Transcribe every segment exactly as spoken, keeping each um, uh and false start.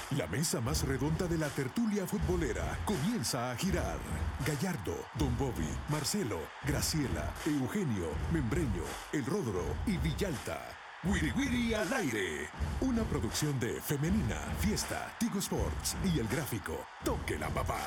La mesa más redonda de la tertulia futbolera comienza a girar. Gallardo, Don Bobby, Marcelo, Graciela, Eugenio, Membreño, El Rodro y Villalta. Wiri Wiri al aire. Una producción de Femenina, Fiesta, Tigo Sports y El Gráfico. Toque la papá.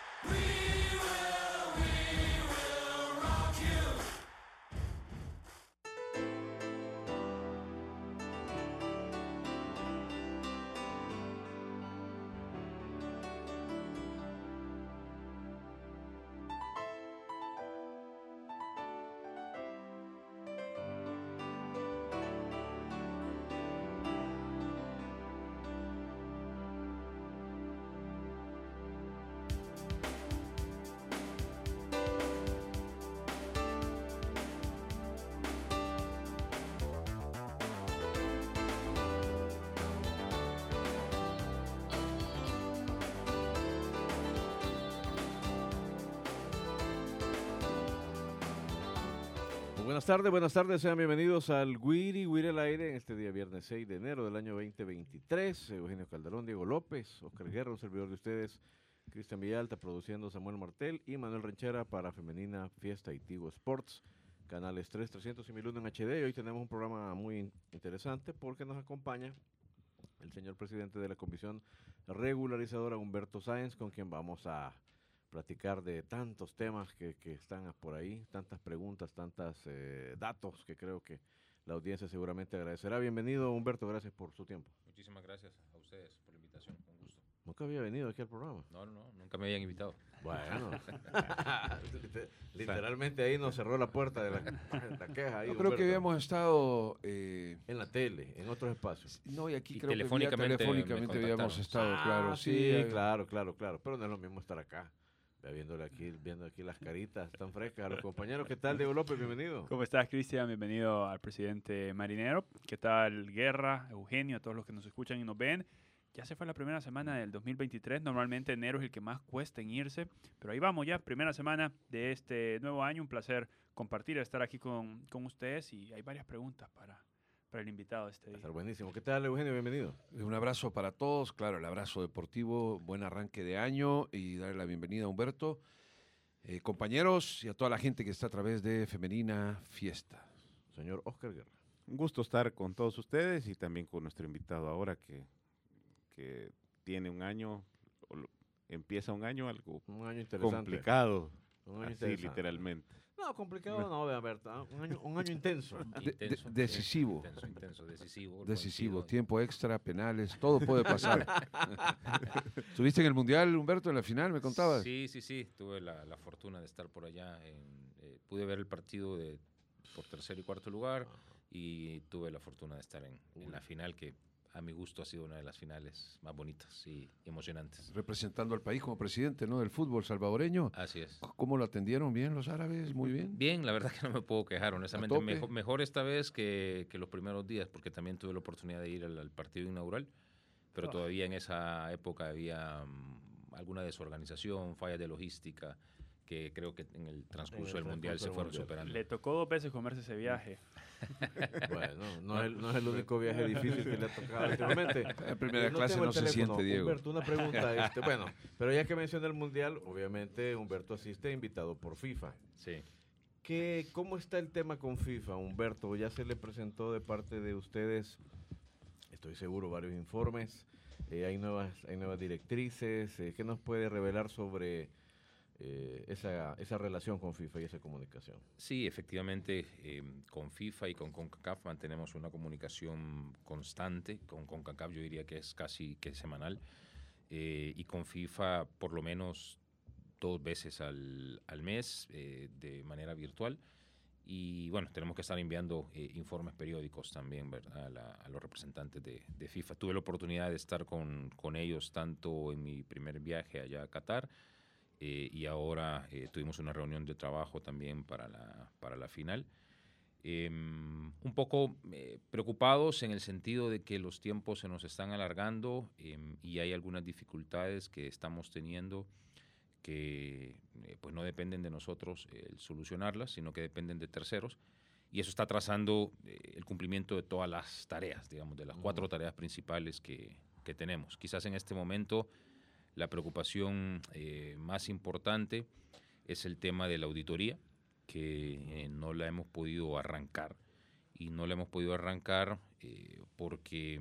Buenas tardes, buenas tardes, sean bienvenidos al Wiri Wiri al aire en este día viernes seis de enero del año veinte veintitrés. Eugenio Calderón, Diego López, Oscar Guerra, un servidor de ustedes, Cristian Villalta, produciendo Samuel Martel y Manuel Ranchera para Femenina, Fiesta y Tigo Sports, canales tres, trescientos y mil uno en H D. Y hoy tenemos un programa muy interesante porque nos acompaña el señor presidente de la Comisión Regularizadora, Humberto Sáenz, con quien vamos a platicar de tantos temas que, que están por ahí, tantas preguntas, tantos eh, datos que creo que la audiencia seguramente agradecerá. Bienvenido, Humberto, gracias por su tiempo. Muchísimas gracias a ustedes por la invitación, con gusto. ¿Nunca había venido aquí al programa? No, no, no, nunca me habían invitado. Bueno, literalmente ahí nos cerró la puerta de la, de la queja. Ahí, Yo creo Humberto. que habíamos estado... Eh, en la tele, en otros espacios. No, y aquí Y creo telefónicamente que vía telefónicamente me habíamos contactaron. estado, Ah, claro. sí, Sí, claro, claro, claro. Pero no es lo mismo estar acá. Viéndole aquí, viendo aquí las caritas tan frescas a los compañeros. ¿Qué tal, Diego López? Bienvenido. ¿Cómo estás, Cristian? Bienvenido al presidente Marinero. ¿Qué tal, Guerra, Eugenio, a todos los que nos escuchan y nos ven? Ya se fue la primera semana del dos mil veintitrés. Normalmente enero es el que más cuesta en irse. Pero ahí vamos ya, primera semana de este nuevo año. Un placer compartir, estar aquí con, con ustedes. Y hay varias preguntas para, para el invitado de este Va a día. estar buenísimo. ¿Qué tal, Eugenio? Bienvenido. un abrazo para todos, claro, el abrazo deportivo, buen arranque de año y darle la bienvenida a Humberto, eh, compañeros y a toda la gente que está a través de Femenina Fiesta. Señor Oscar Guerra. Un gusto estar con todos ustedes y también con nuestro invitado ahora que, que tiene un año, o lo- empieza un año algo Un año interesante. complicado, Un año así interesante. literalmente. No, complicado no, vea, Berta. Un año, un año intenso. De- de- decisivo. Intenso, intenso, decisivo. Decisivo, coincido. tiempo extra, penales, todo puede pasar. ¿Estuviste en el Mundial, Humberto, en la final, me contabas? Sí, sí, sí, tuve la, la fortuna de estar por allá. En, eh, pude ver el partido de, por tercer y cuarto lugar y tuve la fortuna de estar en, en la final, que a mi gusto ha sido una de las finales más bonitas y emocionantes. Representando al país como presidente, ¿no?, del fútbol salvadoreño. Así es. ¿Cómo lo atendieron? ¿Bien los árabes? Muy bien. Bien, la verdad que no me puedo quejar, honestamente. tope. Mejor, mejor esta vez que, que los primeros días, porque también tuve la oportunidad de ir al, al partido inaugural, pero Ah. todavía en esa época había mm, alguna desorganización, fallas de logística, que creo que en el transcurso En el del Mundial transcurso se del fueron Mundial. superando. Le tocó dos veces comerse ese viaje. Bueno, no es, el, no es el único viaje difícil que le ha tocado últimamente. En primera Eh, clase tengo el no se teléfono. siente, Diego. Humberto, una pregunta. Este, bueno, pero ya que menciona el Mundial, obviamente Humberto asiste invitado por FIFA. Sí. ¿Qué, ¿Cómo está el tema con FIFA, Humberto? Ya se le presentó de parte de ustedes, estoy seguro, varios informes. Eh, hay, nuevas, hay nuevas directrices. Eh, ¿Qué nos puede revelar sobre eh, esa, esa relación con FIFA y esa comunicación? Sí, efectivamente, eh, con FIFA y con CONCACAF mantenemos una comunicación constante. Con CONCACAF yo diría que es casi que semanal. Eh, y con FIFA por lo menos dos veces al, al mes eh, de manera virtual. Y bueno, tenemos que estar enviando eh, informes periódicos también, ¿verdad?, a, la- a los representantes de, de FIFA. Tuve la oportunidad de estar con, con ellos tanto en mi primer viaje allá a Qatar eh, y ahora eh, tuvimos una reunión de trabajo también para la, para la final. Eh, un poco eh, preocupados en el sentido de que los tiempos se nos están alargando eh, y hay algunas dificultades que estamos teniendo que eh, pues no dependen de nosotros el solucionarlas, sino que dependen de terceros. Y eso está atrasando eh, el cumplimiento de todas las tareas, digamos, de las cuatro tareas principales que, que tenemos. Quizás en este momento la preocupación eh, más importante es el tema de la auditoría, que eh, no la hemos podido arrancar. Y no la hemos podido arrancar eh, porque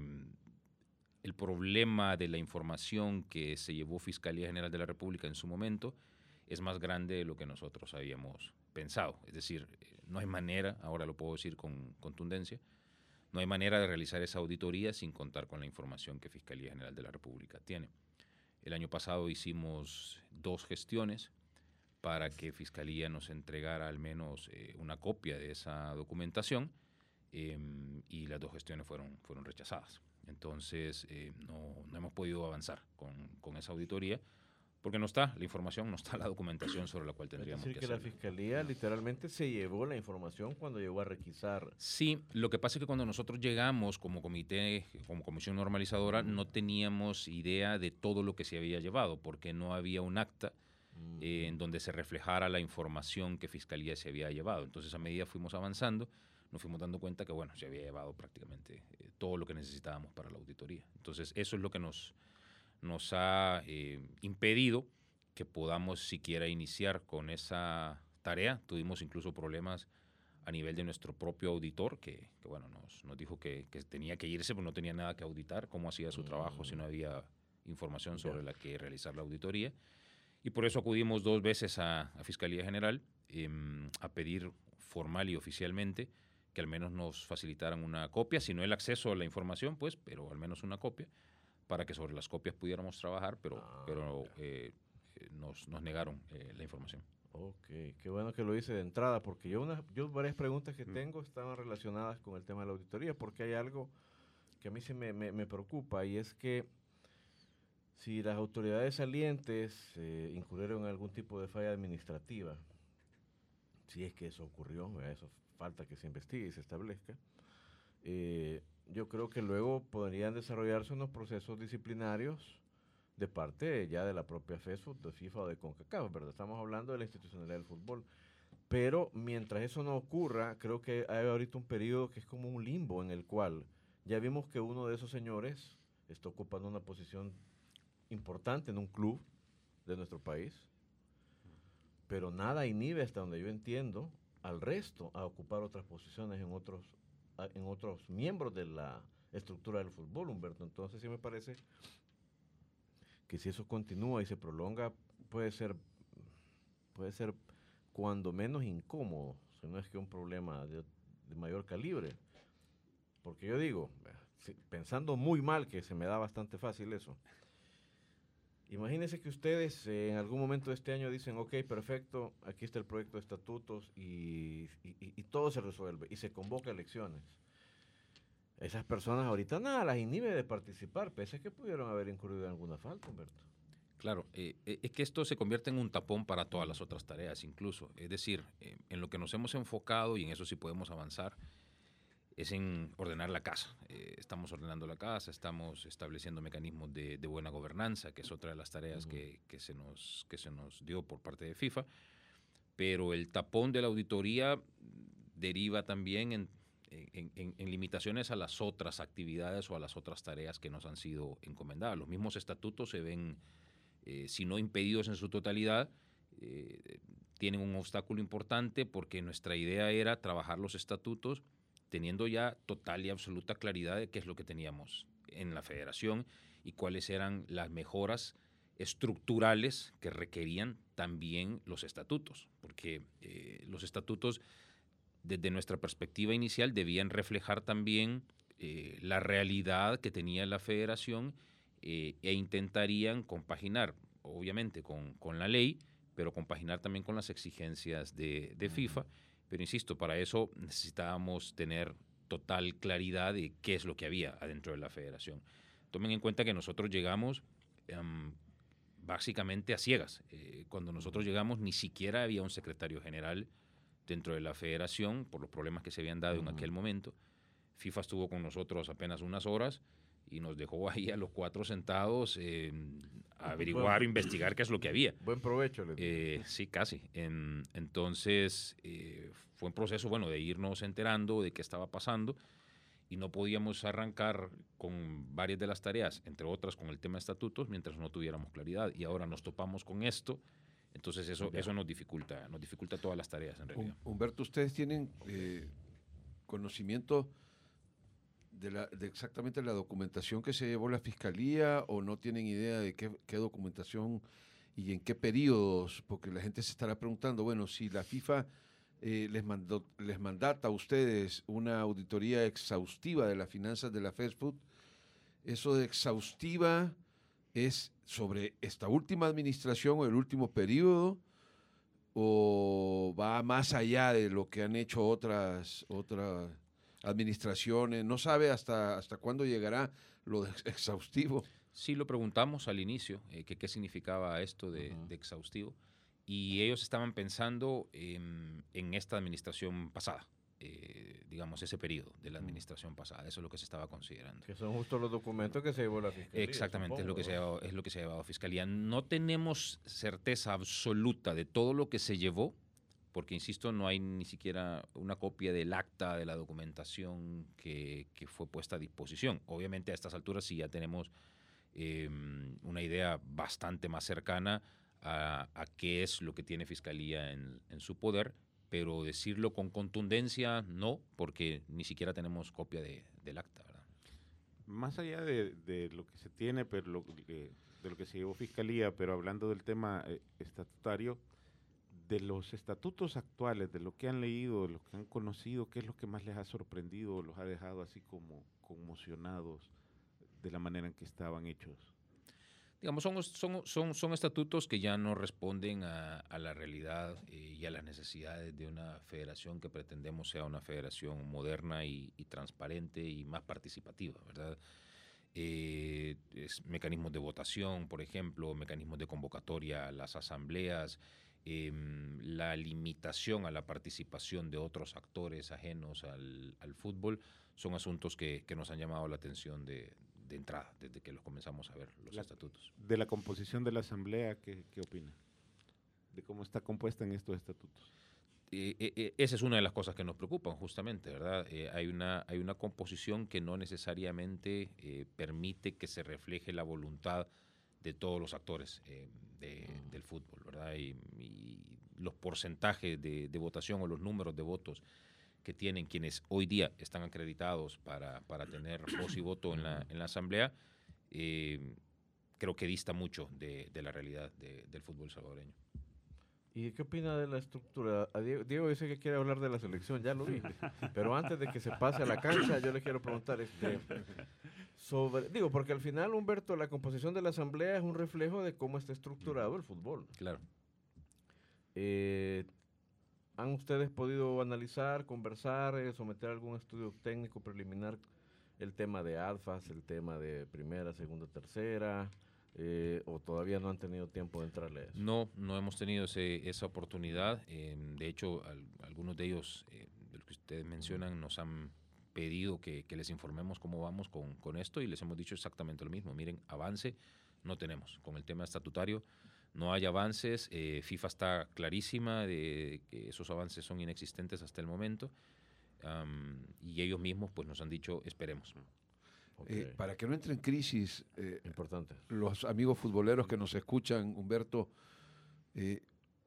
el problema de la información que se llevó Fiscalía General de la República en su momento es más grande de lo que nosotros habíamos pensado. Es decir, no hay manera, ahora lo puedo decir con contundencia, no hay manera de realizar esa auditoría sin contar con la información que Fiscalía General de la República tiene. El año pasado hicimos dos gestiones para que Fiscalía nos entregara al menos eh, una copia de esa documentación eh, y las dos gestiones fueron, fueron rechazadas. Entonces, eh, no, no hemos podido avanzar con, con esa auditoría porque no está la información, no está la documentación sobre la cual tendríamos es decir, que que hacerlo. la Fiscalía literalmente se llevó la información cuando llegó a requisar. Sí, lo que pasa es que cuando nosotros llegamos como comité, como comisión normalizadora, no teníamos idea de todo lo que se había llevado, porque no había un acta eh, en donde se reflejara la información que Fiscalía se había llevado. Entonces, a medida fuimos avanzando, nos fuimos dando cuenta que, bueno, se había llevado prácticamente eh, todo lo que necesitábamos para la auditoría. Entonces, eso es lo que nos, nos ha eh, impedido que podamos siquiera iniciar con esa tarea. Tuvimos incluso problemas a nivel de nuestro propio auditor, que, que bueno, nos, nos dijo que, que tenía que irse, porque no tenía nada que auditar, cómo hacía su trabajo si no había información sobre la que realizar la auditoría. Y por eso acudimos dos veces a, a Fiscalía General eh, a pedir formal y oficialmente que al menos nos facilitaran una copia, si no el acceso a la información, pues, pero al menos una copia, para que sobre las copias pudiéramos trabajar, pero, Ah, pero eh, eh, nos, nos negaron eh, la información. Ok, qué bueno que lo hice de entrada, porque yo, una, yo varias preguntas que Mm. tengo estaban relacionadas con el tema de la auditoría, porque hay algo que a mí sí me, me, me preocupa, y es que si las autoridades salientes eh, incurrieron en algún tipo de falla administrativa, si es que eso ocurrió, ¿verdad? Eso falta que se investigue y se establezca, eh, yo creo que luego podrían desarrollarse unos procesos disciplinarios de parte ya de la propia FESFUT, de FIFA o de CONCACAF, ¿verdad? Estamos hablando de la institucionalidad del fútbol. Pero mientras eso no ocurra, creo que hay ahorita un periodo que es como un limbo en el cual ya vimos que uno de esos señores está ocupando una posición importante en un club de nuestro país, pero nada inhibe, hasta donde yo entiendo, al resto a ocupar otras posiciones en otros, en otros miembros de la estructura del fútbol, Humberto. Entonces sí me parece que si eso continúa y se prolonga, puede ser, puede ser cuando menos incómodo, si no es que un problema de, de mayor calibre. Porque yo digo, si, pensando muy mal, que se me da bastante fácil eso, imagínense que ustedes eh, en algún momento de este año dicen, ok, perfecto, aquí está el proyecto de estatutos y, y, y todo se resuelve y se convoca elecciones. Esas personas ahorita nada las inhibe de participar, pese a que pudieron haber incurrido en alguna falta, Humberto. Claro, eh, es que esto se convierte en un tapón para todas las otras tareas incluso. Es decir, eh, en lo que nos hemos enfocado, y en eso sí podemos avanzar, es en ordenar la casa. Eh, estamos ordenando la casa, estamos estableciendo mecanismos de, de buena gobernanza, que es otra de las tareas uh-huh. que, que, se nos, que se nos dio por parte de FIFA. Pero el tapón de la auditoría deriva también en En, en, en limitaciones a las otras actividades o a las otras tareas que nos han sido encomendadas. Los mismos estatutos se ven, eh, si no impedidos en su totalidad, eh, tienen un obstáculo importante porque nuestra idea era trabajar los estatutos teniendo ya total y absoluta claridad de qué es lo que teníamos en la federación y cuáles eran las mejoras estructurales que requerían también los estatutos, porque eh, los estatutos desde nuestra perspectiva inicial debían reflejar también eh, la realidad que tenía la federación eh, e intentarían compaginar, obviamente, con, con la ley, pero compaginar también con las exigencias de, de FIFA. Pero insisto, para eso necesitábamos tener total claridad de qué es lo que había adentro de la federación. Tomen en cuenta que nosotros llegamos um, básicamente a ciegas. Eh, cuando nosotros llegamos ni siquiera había un secretario general dentro de la federación, por los problemas que se habían dado uh-huh. en aquel momento. FIFA estuvo con nosotros apenas unas horas y nos dejó ahí a los cuatro sentados eh, a averiguar, bueno, investigar qué es lo que había. Buen provecho. Les eh, sí, casi. En, entonces, eh, fue un proceso, bueno, de irnos enterando de qué estaba pasando y no podíamos arrancar con varias de las tareas, entre otras con el tema de estatutos, mientras no tuviéramos claridad. Y ahora nos topamos con esto, entonces eso, eso nos dificulta, nos dificulta todas las tareas en realidad. Humberto, ¿ustedes tienen eh, conocimiento de, la, de exactamente la documentación que se llevó la Fiscalía o no tienen idea de qué, qué documentación y en qué periodos? Porque la gente se estará preguntando, bueno, si la FIFA eh, les, mandó, les mandata a ustedes una auditoría exhaustiva de las finanzas de la FESFUT, eso de exhaustiva es sobre esta última administración o el último periodo, o va más allá de lo que han hecho otras, otras administraciones. ¿No sabe hasta, hasta cuándo llegará lo de exhaustivo? Sí, lo preguntamos al inicio, eh, que qué significaba esto de, uh-huh. de exhaustivo, y ellos estaban pensando en, en esta administración pasada, eh, digamos, ese periodo de la administración uh-huh. pasada. Eso es lo que se estaba considerando. Que son justo los documentos que se llevó la Fiscalía. Exactamente, supongo, es, lo que ¿no? se ha llevado, es lo que se ha llevado a Fiscalía. No tenemos certeza absoluta de todo lo que se llevó, porque, insisto, no hay ni siquiera una copia del acta de la documentación que, que fue puesta a disposición. Obviamente, a estas alturas sí ya tenemos eh, una idea bastante más cercana a, a qué es lo que tiene Fiscalía en, en su poder, pero decirlo con contundencia, no, porque ni siquiera tenemos copia de, del acta, ¿verdad? Más allá de, de lo que se tiene, pero lo, de, de lo que se llevó Fiscalía, pero hablando del tema eh, estatutario, de los estatutos actuales, de lo que han leído, de lo que han conocido, ¿qué es lo que más les ha sorprendido o los ha dejado así como conmocionados de la manera en que estaban hechos? Digamos, son, son, son, son estatutos que ya no responden a, a la realidad eh, y a las necesidades de una federación que pretendemos sea una federación moderna y, y transparente y más participativa, ¿verdad? Eh, es mecanismos de votación, por ejemplo, mecanismos de convocatoria a las asambleas, eh, la limitación a la participación de otros actores ajenos al, al fútbol, son asuntos que, que nos han llamado la atención de, de entrada, desde que los comenzamos a ver, los la, estatutos. De la composición de la asamblea, ¿qué, qué opina? De cómo está compuesta en estos estatutos. Eh, eh, esa es una de las cosas que nos preocupan, justamente, ¿verdad? Eh, hay, una, hay una composición que no necesariamente eh, permite que se refleje la voluntad de todos los actores eh, de, del fútbol, ¿verdad? Y, y los porcentajes de, de votación o los números de votos que tienen quienes hoy día están acreditados para, para tener voz y voto en la, en la asamblea, eh, creo que dista mucho de, de la realidad de, del fútbol salvadoreño. ¿Y qué opina de la estructura? A Diego, Diego dice que quiere hablar de la selección, ya lo vi. Pero antes de que se pase a la cancha, yo le quiero preguntar este, sobre, digo, porque al final, Humberto, la composición de la asamblea es un reflejo de cómo está estructurado el fútbol. Claro. Eh, ¿Han ustedes podido analizar, conversar, eh, someter algún estudio técnico preliminar el tema de A D F A S, el tema de primera, segunda, tercera? Eh, ¿O todavía no han tenido tiempo de entrarle a eso? No, no hemos tenido ese, esa oportunidad. Eh, de hecho, al, algunos de ellos, eh, de los que ustedes mencionan, nos han pedido que, que les informemos cómo vamos con, con esto y les hemos dicho exactamente lo mismo. Miren, avance no tenemos. Con el tema estatutario no hay avances. Eh, FIFA está clarísima de que esos avances son inexistentes hasta el momento. Um, y ellos mismos pues nos han dicho, esperemos. Okay. Eh, para que no entre en crisis, eh, importante. Los amigos futboleros que nos escuchan, Humberto, eh,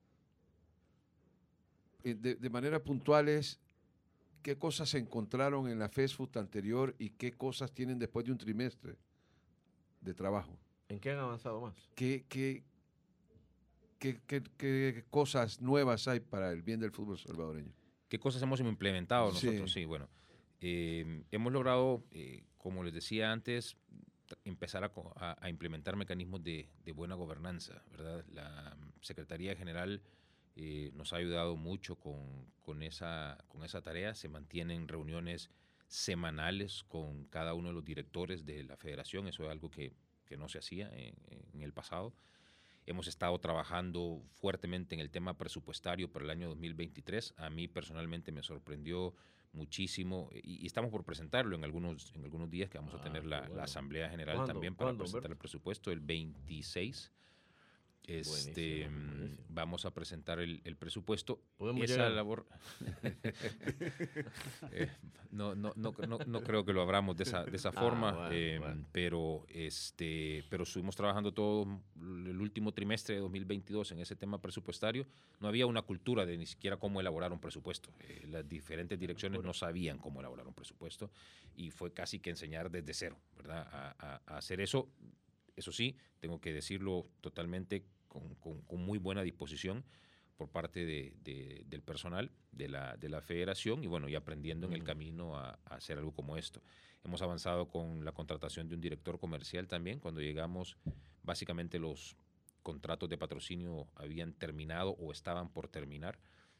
de, de manera puntuales, ¿qué cosas se encontraron en la FESFUT anterior y qué cosas tienen después de un trimestre de trabajo? ¿En qué han avanzado más? ¿Qué, qué, qué, qué, qué cosas nuevas hay para el bien del fútbol salvadoreño? ¿Qué cosas hemos implementado nosotros? Sí, sí bueno. Eh, hemos logrado, eh, como les decía antes, empezar a, a, a implementar mecanismos de, de buena gobernanza, ¿verdad? La Secretaría General eh, nos ha ayudado mucho con, con, esa, con esa tarea. Se mantienen reuniones semanales con cada uno de los directores de la federación. Eso es algo que, que no se hacía en, en el pasado. Hemos estado trabajando fuertemente en el tema presupuestario para el año dos mil veintitrés. A mí personalmente me sorprendió muchísimo y, y estamos por presentarlo en algunos, en algunos días que vamos ah, a tener la, bueno. la Asamblea General también para presentar el presupuesto el veintiséis. Este, Buenísimo, buenísimo. Vamos a presentar el, el presupuesto. Podemos Esa llegar. labor eh, no, no, no, no, no creo que lo abramos de esa, de esa Ah, forma, bueno, eh, bueno. pero este, pero estuvimos trabajando todo el último trimestre de dos mil veintidós en ese tema presupuestario. No había una cultura de ni siquiera cómo elaborar un presupuesto. Eh, las diferentes direcciones no sabían cómo elaborar un presupuesto y fue casi que enseñar desde cero, ¿verdad? A, a, a hacer eso. Eso sí, tengo que decirlo totalmente con, con, con muy buena disposición por parte de, de, del personal de la, de la federación y bueno, y aprendiendo en el camino a, a hacer algo como esto. Hemos avanzado con la contratación de un director comercial también. Cuando llegamos, básicamente los contratos de patrocinio habían terminado o estaban por terminar.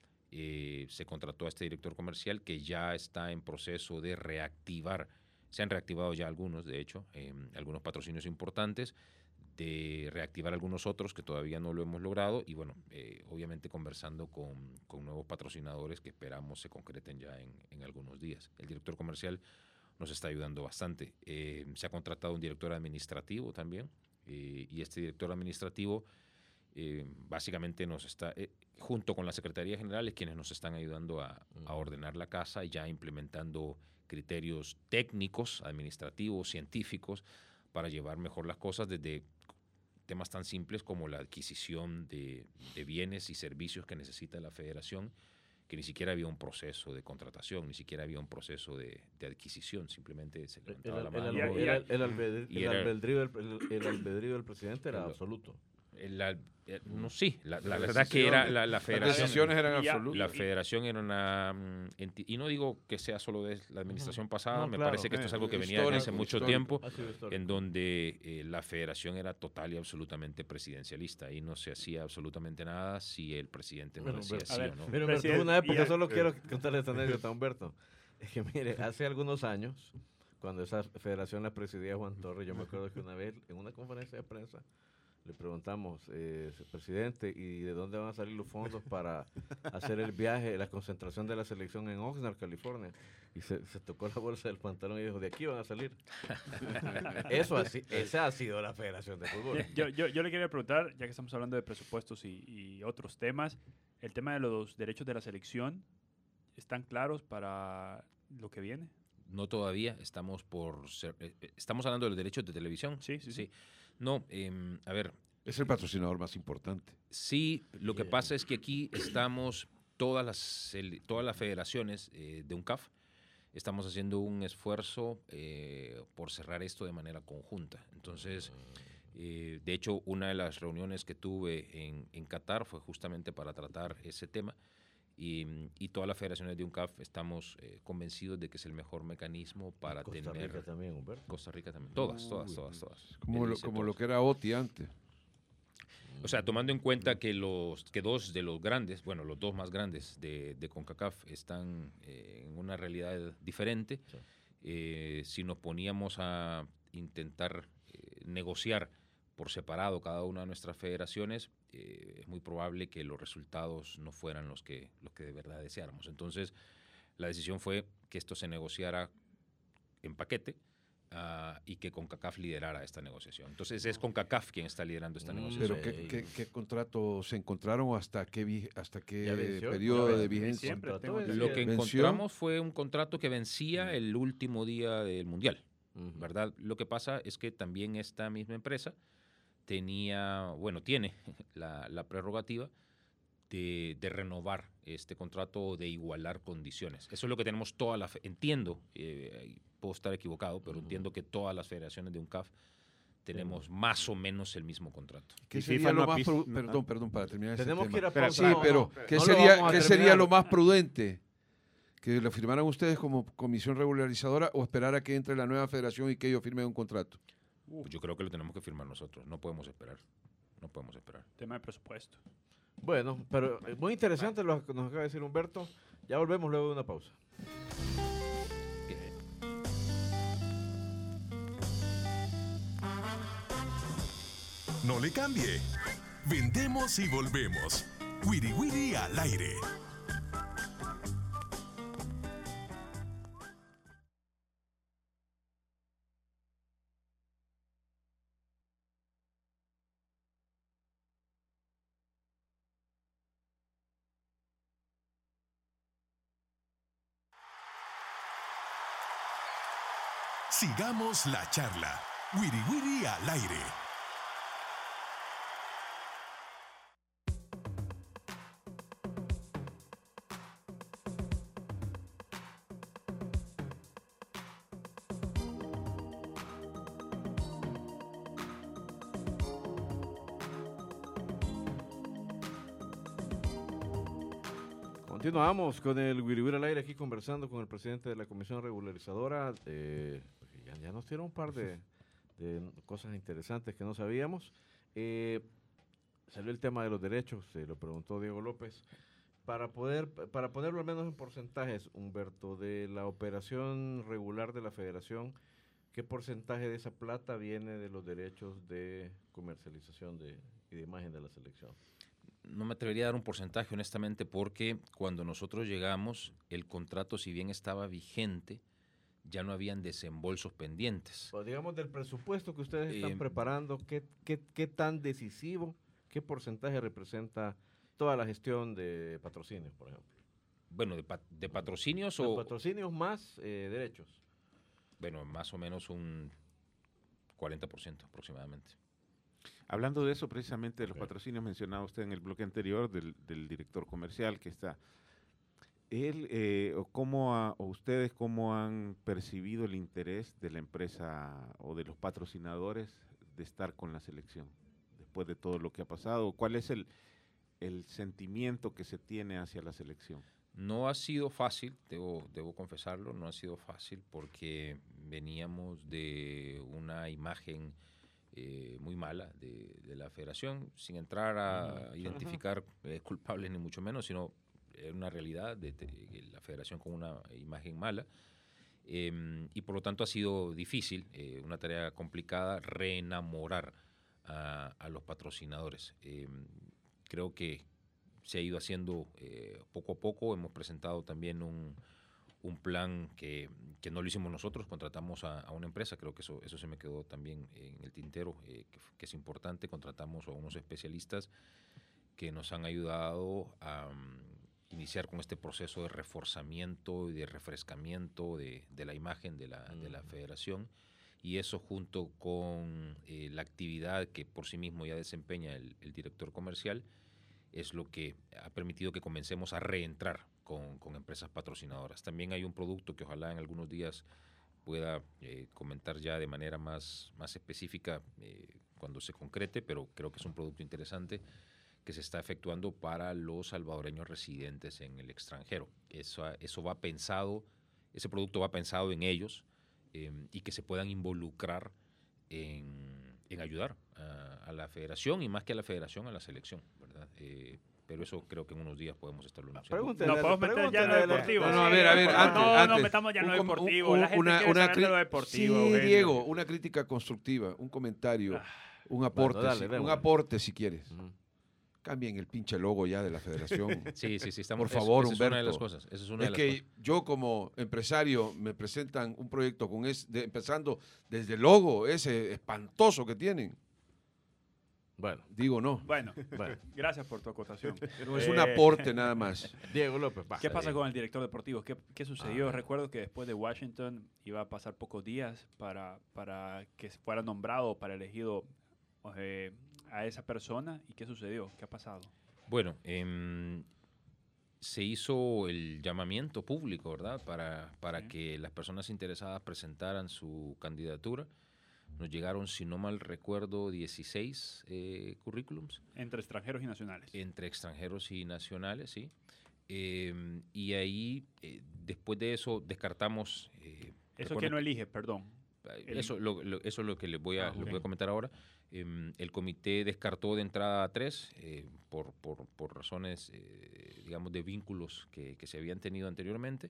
Eh, se contrató a este director comercial que ya está en proceso de reactivar. Se han reactivado ya algunos, de hecho, eh, algunos patrocinios importantes, de reactivar algunos otros que todavía no lo hemos logrado y bueno, eh, obviamente conversando con, con nuevos patrocinadores que esperamos se concreten ya en, en algunos días. El director comercial nos está ayudando bastante. Eh, se ha contratado un director administrativo también eh, y este director administrativo eh, básicamente nos está, eh, junto con la Secretaría General, es quienes nos están ayudando a, a ordenar la casa y ya implementando criterios técnicos, administrativos, científicos, para llevar mejor las cosas desde temas tan simples como la adquisición de, de bienes y servicios que necesita la federación, que ni siquiera había un proceso de contratación, ni siquiera había un proceso de, de adquisición, simplemente se levantaba El, la el, mano. albe- y- el, al- el albedri- y el era- albedrío del, el- el albedrío del presidente era El- absoluto. El- la- eh, no, sí, la, la Las verdad que era decisiones- la, la Las federación. decisiones eran Y ya- absolutas. La federación era una mm, enti- y no digo que sea solo de la administración pasada, No, me claro. parece que esto es Eh, algo que venía histórico, desde hace mucho histórico. tiempo, Ha sido histórico. en donde eh, la federación era total y absolutamente presidencialista y no se hacía absolutamente nada si el presidente no Bueno, decía Humberto, sí a ver, o no. Mira, Humberto, Presidente, una época, y a- solo quiero contarle esta anécdota, Humberto. Es que mire, hace algunos años, cuando esa federación la presidía Juan Torres, yo me acuerdo que una vez en una conferencia de prensa le preguntamos, eh, presidente, ¿y de dónde van a salir los fondos para hacer el viaje, la concentración de la selección en Oxnard, California? Y se, se tocó la bolsa del pantalón y dijo, de aquí van a salir. Eso así, esa ha sido la Federación de Fútbol. Yo, yo, yo le quería preguntar, ya que estamos hablando de presupuestos y, y otros temas, el tema de los derechos de la selección, ¿están claros para lo que viene? No todavía, estamos por ser- eh, eh, estamos hablando de los derechos de televisión. Sí, sí, sí. No, em, a ver, Es el patrocinador más importante. sí, lo que Bien. pasa es que aquí estamos, todas las, sele- todas las federaciones eh, de UNCAF, estamos haciendo un esfuerzo eh, por cerrar esto de manera conjunta. Entonces, eh, de hecho, una de las reuniones que tuve en, en Qatar fue justamente para tratar ese tema. Y, y todas las federaciones de UNCAF estamos eh, convencidos de que es el mejor mecanismo para Costa tener... Rica también, Humberto. Costa Rica también. Todas, todas, todas, todas. Como, Él lo, dice como lo todas. que era O T I antes. O sea, tomando en cuenta que los que dos de los grandes, bueno, los dos más grandes de, de CONCACAF están eh, en una realidad diferente, Sí. eh, si nos poníamos a intentar eh, negociar por separado cada una de nuestras federaciones, eh, es muy probable que los resultados no fueran los que, los que de verdad deseáramos. Entonces, la decisión fue que esto se negociara en paquete, Uh, y que CONCACAF liderara esta negociación. Entonces es CONCACAF quien está liderando esta Mm, negociación. Pero Sí. ¿qué, qué, qué contrato se encontraron o hasta qué, vi- hasta qué Ya venció, periodo ya de venció. vigencia? Siempre Contrató tengo ese- Lo que ¿Venció? encontramos fue un contrato que vencía el último día del Mundial, Ujú. ¿verdad? Lo que pasa es que también esta misma empresa tenía, bueno, tiene la, la prerrogativa de, de renovar este contrato o de igualar condiciones. Eso es lo que tenemos toda la... fe- Entiendo, eh, puedo estar equivocado, pero Ujú. entiendo que todas las federaciones de UNCAF tenemos más o menos el mismo contrato. ¿Qué Y sería FIFA lo no ha más pis- pru- no- Perdón, perdón, para terminar ese Tenemos tema. que ir a Espera, pausa. Sí, no, pero no, ¿qué no lo sería, vamos a ¿qué sería terminar. lo más prudente? ¿Que lo firmaran ustedes como comisión regularizadora o esperar a que entre la nueva federación y que ellos firmen un contrato? Pues yo creo que lo tenemos que firmar nosotros, no podemos esperar, no podemos esperar. Tema de presupuesto. Bueno, pero eh, muy interesante lo que nos acaba de decir Humberto. Ya volvemos luego de una pausa. No le cambie. Vendemos y volvemos. Wiri Wiri al aire. Sigamos la charla. Wiri Wiri al aire. Continuamos con el Wiri Wiri al aire, aquí conversando con el presidente de la Comisión Regularizadora. Eh, ya, ya nos dieron un par de, de cosas interesantes que no sabíamos. Eh, salió el tema de los derechos, se lo preguntó Diego López. Para poder, para ponerlo al menos en porcentajes, Humberto, de la operación regular de la federación, ¿qué porcentaje de esa plata viene de los derechos de comercialización de, y de imagen de la selección? No me atrevería a dar un porcentaje, honestamente, porque cuando nosotros llegamos, el contrato, si bien estaba vigente, ya no habían desembolsos pendientes. Pues digamos, del presupuesto que ustedes están Eh, preparando, ¿qué, qué, ¿qué tan decisivo, qué porcentaje representa toda la gestión de patrocinios, por ejemplo? Bueno, de, pa- de patrocinios De o... patrocinios más eh, derechos. Bueno, más o menos un cuarenta por ciento aproximadamente. Hablando de eso, precisamente de los Ok. patrocinios, mencionaba usted en el bloque anterior del, del director comercial que está. Él, eh, o, cómo ha- o ustedes, ¿cómo han percibido el interés de la empresa o de los patrocinadores de estar con la selección? Después de todo lo que ha pasado, ¿cuál es el, el sentimiento que se tiene hacia la selección? No ha sido fácil, debo, debo confesarlo, no ha sido fácil porque veníamos de una imagen eh, muy mala de, de la federación, sin entrar a Ujú. identificar eh, culpables ni mucho menos, sino era una realidad de, de la federación con una imagen mala. Eh, y por lo tanto ha sido difícil, eh, una tarea complicada, reenamorar a, a los patrocinadores. Eh, creo que se ha ido haciendo eh, poco a poco. Hemos presentado también un, un plan que, que no lo hicimos nosotros, contratamos a, a una empresa, creo que eso, eso se me quedó también en el tintero, eh, que, que es importante. Contratamos a unos especialistas que nos han ayudado a um, iniciar con este proceso de reforzamiento y de refrescamiento de, de la imagen de la, de la federación, y eso junto con eh, la actividad que por sí mismo ya desempeña el, el director comercial es lo que ha permitido que comencemos a reentrar con, con empresas patrocinadoras. También hay un producto que ojalá en algunos días pueda eh, comentar ya de manera más, más específica eh, cuando se concrete, pero creo que es un producto interesante que se está efectuando para los salvadoreños residentes en el extranjero. Eso, eso va pensado, ese producto va pensado en ellos eh, y que se puedan involucrar en, en ayudar a, a la federación, y más que a la federación, a la selección, ¿verdad? Eh, pero eso creo que en unos días podemos estarlo anunciando. Pregúntele, No podemos meter ya en lo pregúntele, deportivo. No, no, sí, a ver, a ver, no, antes, no, no antes. metamos ya en lo Un com- deportivo. un- La gente una- quiere una saber de cri- lo deportivo. Sí, Eugenio. Diego, una crítica constructiva, un comentario, Ah, un aporte, dale, si- un démosle. aporte si quieres. Ujú. Cambien el pinche logo ya de la federación. Sí, sí, sí. Estamos, Por eso- favor, esa es una de Humberto. las cosas. Esa es una Es de las que cosas. yo como empresario me presentan un proyecto con es de- empezando desde el logo ese espantoso que tienen. Bueno, Digo no. Bueno, bueno. gracias por tu acotación. No es Eh, un aporte nada más. Diego López, va. ¿Qué pasa bien. con el director deportivo? ¿Qué, qué sucedió? Ah. Recuerdo que después de Washington iba a pasar pocos días para, para que fuera nombrado, para elegido eh, a esa persona. ¿Y qué sucedió? ¿Qué ha pasado? Bueno, em, se hizo el llamamiento público, ¿verdad? Para, para Sí. que las personas interesadas presentaran su candidatura. Nos llegaron, si no mal recuerdo, dieciséis eh, currículums Entre extranjeros y nacionales. entre extranjeros y nacionales, ¿sí? Em, y ahí, eh, después de eso, descartamos... eh, Eso recuerdo que no que- elige, perdón. el- Eso, lo, lo- eso es lo que les voy a, Ah, les ok. voy a comentar ahora. Em, el comité descartó de entrada a tres eh, por, por, por razones, eh, digamos, de vínculos que, que se habían tenido anteriormente.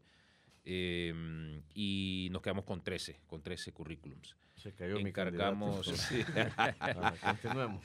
Em, y nos quedamos con trece, con trece currículums. Se cayó mi Encargamos, candidato. Ahora, continuemos.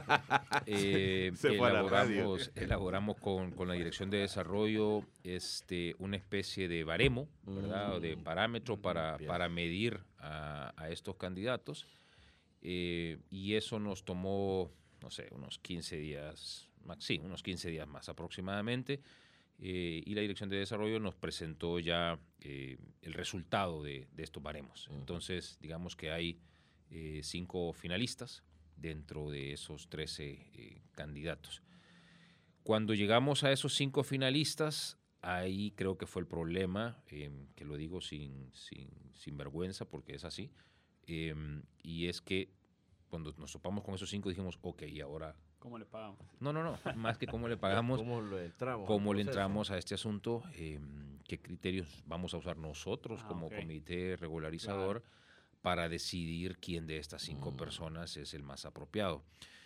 eh, Se fue a la radio. elaboramos, elaboramos con, con la Dirección de Desarrollo este, una especie de baremo, ¿verdad? O de Mm. parámetro para, Bien. para medir a, a estos candidatos. Eh, y eso nos tomó, no sé, unos quince días, más, sí, unos quince días más aproximadamente. eh, y la Dirección de Desarrollo nos presentó ya eh, el resultado de, de estos baremos. Uh-huh. Entonces, digamos que hay eh, cinco finalistas dentro de esos trece eh, candidatos. Cuando llegamos a esos cinco finalistas, ahí creo que fue el problema, eh, que lo digo sin, sin, sin vergüenza porque es así, eh, y es que cuando nos topamos con esos cinco dijimos, ok, ¿y ahora cómo le pagamos? No, no, no, más que cómo le pagamos, ¿Cómo le entramos, cómo le entramos a este asunto, eh, qué criterios vamos a usar nosotros ah, como okay. comité regularizador claro. para decidir quién de estas cinco mm. personas es el más apropiado.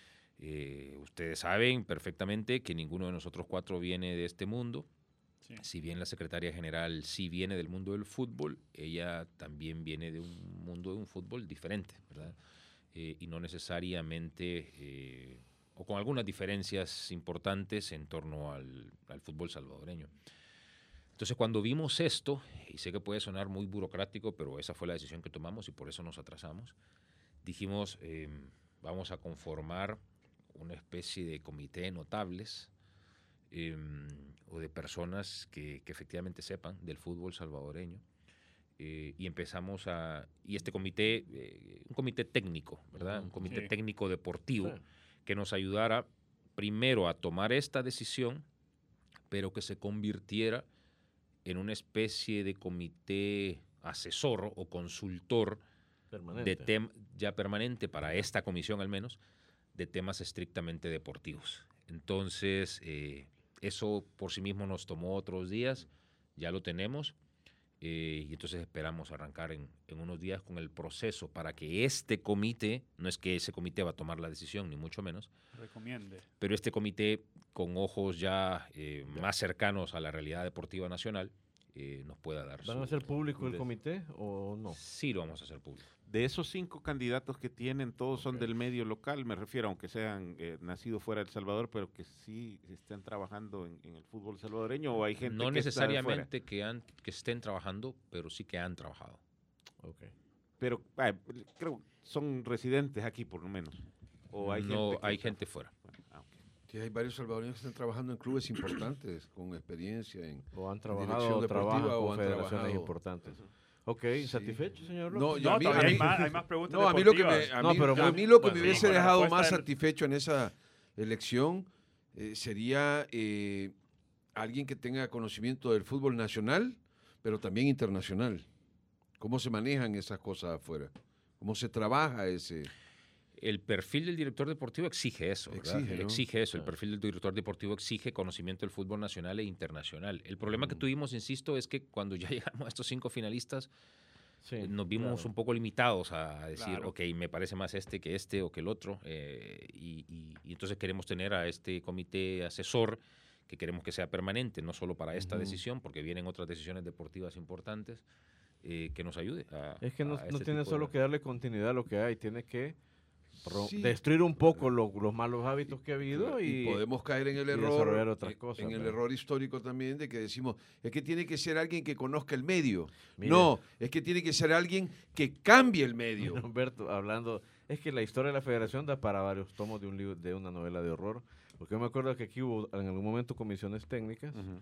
Eh, ustedes saben perfectamente que ninguno de nosotros cuatro viene de este mundo. Sí. Si bien la secretaria general sí viene del mundo del fútbol, ella también viene de un mundo de un fútbol diferente, ¿verdad? Eh, y no necesariamente, eh, o con algunas diferencias importantes en torno al, al fútbol salvadoreño. Entonces, cuando vimos esto, y sé que puede sonar muy burocrático, pero esa fue la decisión que tomamos y por eso nos atrasamos, dijimos, eh, vamos a conformar una especie de comité de notables eh, o de personas que, que efectivamente sepan del fútbol salvadoreño eh, y empezamos a, y este comité, eh, un comité técnico, ¿verdad? Uh-huh. Un comité sí. técnico deportivo sí. que nos ayudara primero a tomar esta decisión, pero que se convirtiera en una especie de comité asesor o consultor permanente. de tem- ya permanente para esta comisión al menos, de temas estrictamente deportivos. Entonces, eh, eso por sí mismo nos tomó otros días, ya lo tenemos, eh, y entonces esperamos arrancar en, en unos días con el proceso para que este comité, no es que ese comité va a tomar la decisión, ni mucho menos, recomiende, pero este comité con ojos ya, eh, ya. más cercanos a la realidad deportiva nacional, eh, nos pueda dar. ¿Van su, a hacer público el comité o no? Sí, lo vamos a hacer público. De esos cinco candidatos que tienen, todos son okay. del medio local, me refiero, aunque sean eh, nacidos fuera de El Salvador, pero que sí estén trabajando en, en el fútbol salvadoreño, o hay gente no que necesariamente está que, han, que estén trabajando, pero sí que han trabajado. Okay. Pero eh, creo son residentes aquí por lo menos. O hay no, gente hay está... gente fuera. Bueno, ah, okay. Sí, hay varios salvadoreños que están trabajando en clubes importantes, con experiencia en o han trabajado o trabajan con federaciones importantes. Ok, ¿satisfecho, señor López? No, yo, no a mí, todavía a mí, hay, más, hay más preguntas no, a mí lo que me, a no, mí, pero a muy, mí lo que bueno, me hubiese sí, dejado más del... satisfecho en esa elección eh, sería eh, alguien que tenga conocimiento del fútbol nacional, pero también internacional. ¿Cómo se manejan esas cosas afuera? ¿Cómo se trabaja ese...? El perfil del director deportivo exige eso, ¿verdad? Exige, ¿no? Exige eso. El perfil del director deportivo exige conocimiento del fútbol nacional e internacional. El problema mm. que tuvimos, insisto, es que cuando ya llegamos a estos cinco finalistas, sí, eh, nos vimos claro. un poco limitados a decir, claro. ok, me parece más este que este o que el otro. Eh, y, y, y entonces queremos tener a este comité asesor que queremos que sea permanente, no solo para esta uh-huh. decisión, porque vienen otras decisiones deportivas importantes, eh, que nos ayude a... Es que no, a no este tiene solo de... que darle continuidad a lo que hay, tiene que... Sí. destruir un poco lo, los malos hábitos que ha habido y, y podemos caer en el error desarrollar otras en, cosas, en el ¿verdad? error histórico también de que decimos es que tiene que ser alguien que conozca el medio. Mire, no, es que tiene que ser alguien que cambie el medio. Humberto, hablando, es que la historia de la federación da para varios tomos de un libro, de una novela de horror, porque yo me acuerdo que aquí hubo en algún momento comisiones técnicas. Uh-huh.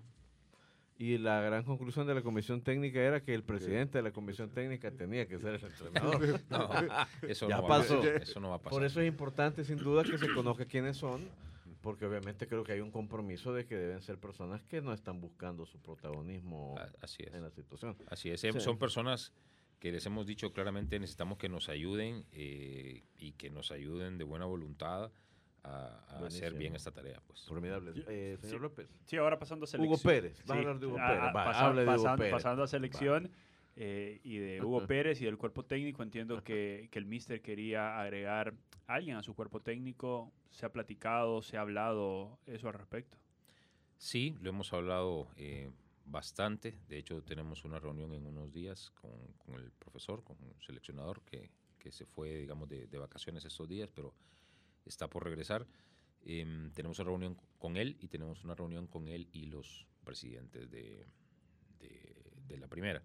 Y la gran conclusión de la comisión técnica era que el presidente de la comisión técnica tenía que ser el entrenador. No, eso, ya no pasó. Va, eso no va a pasar. Por eso es importante, sin duda, que se conozca quiénes son, porque obviamente creo que hay un compromiso de que deben ser personas que no están buscando su protagonismo Así es. en la situación. Así es. Sí. Son personas que les hemos dicho claramente necesitamos que nos ayuden eh, y que nos ayuden de buena voluntad a, a hacer bien esta tarea. Pues. Formidable. Eh, señor sí. López. Sí, ahora pasando a selección. Hugo Pérez. Sí. Va a hablar de Hugo Ah, Pérez. Va, pasa, hable de pasando, Hugo Pérez. pasando a selección eh, y de Hugo Pérez y del cuerpo técnico, entiendo que, que el míster quería agregar a alguien a su cuerpo técnico. ¿Se ha platicado, se ha hablado eso al respecto? Sí, lo hemos hablado eh, bastante. De hecho, tenemos una reunión en unos días con, con el profesor, con un seleccionador que, que se fue, digamos, de, de vacaciones estos días, pero está por regresar. Eh, tenemos una reunión con él y tenemos una reunión con él y los presidentes de, de, de la primera.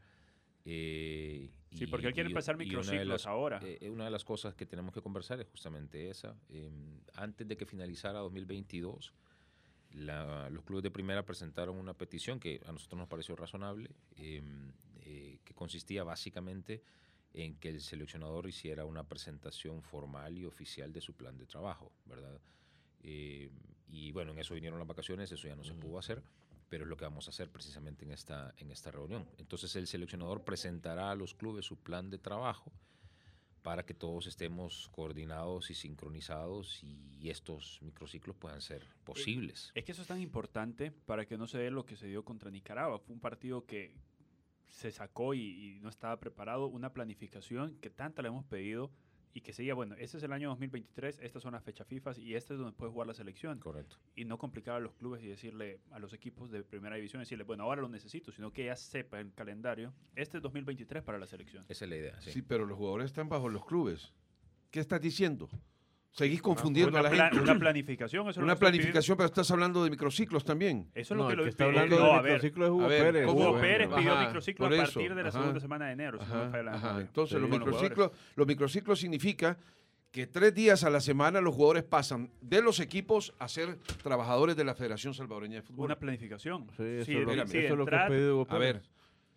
Eh, sí, y, porque él quiere y, empezar microciclos las, ahora. Eh, una de las cosas que tenemos que conversar es justamente esa. Eh, antes de que finalizara dos mil veintidós, La, los clubes de primera presentaron una petición que a nosotros nos pareció razonable, eh, eh, que consistía básicamente en que el seleccionador hiciera una presentación formal y oficial de su plan de trabajo, ¿verdad? Eh, y bueno, en eso vinieron las vacaciones, eso ya no se pudo hacer, pero es lo que vamos a hacer precisamente en esta, en esta reunión. Entonces el seleccionador presentará a los clubes su plan de trabajo para que todos estemos coordinados y sincronizados y estos microciclos puedan ser posibles. Es que eso es tan importante para que no se dé lo que se dio contra Nicaragua. Fue un partido que se sacó y, y no estaba preparado, una planificación que tanta le hemos pedido y que seguía, bueno, este es el año dos mil veintitrés, estas son las fechas FIFA y este es donde puede jugar la selección. Correcto. Y no complicar a los clubes y decirle a los equipos de primera división, decirle, bueno, ahora lo necesito, sino que ya sepa el calendario, este es dos mil veintitrés para la selección. Esa es la idea, sí. Sí, pero los jugadores están bajo los clubes. ¿Qué estás diciendo? Seguís confundiendo una, a la pla- gente. una planificación. Eso es lo Una que estoy planificación, pero estás hablando de microciclos también. pidiendo. Eso es No, lo que el lo que está pidiendo. hablando No, del a ver, microciclo es Hugo a ver, Pérez. ¿cómo? Hugo Hugo Pérez Pérez. pidió Ajá, microciclo a por eso, partir de la ajá. segunda semana de enero. si no me Ajá, falla la ajá. memoria. Entonces, Sí, los, con los microciclos, los microciclos significa que tres días a la semana los jugadores pasan de los equipos a ser trabajadores de la Federación Salvadoreña de Fútbol. Una planificación. Sí, eso, Sí, es, lo, de- espérame, sí, eso es lo que ha entrar- pedido Hugo A ver, Pérez.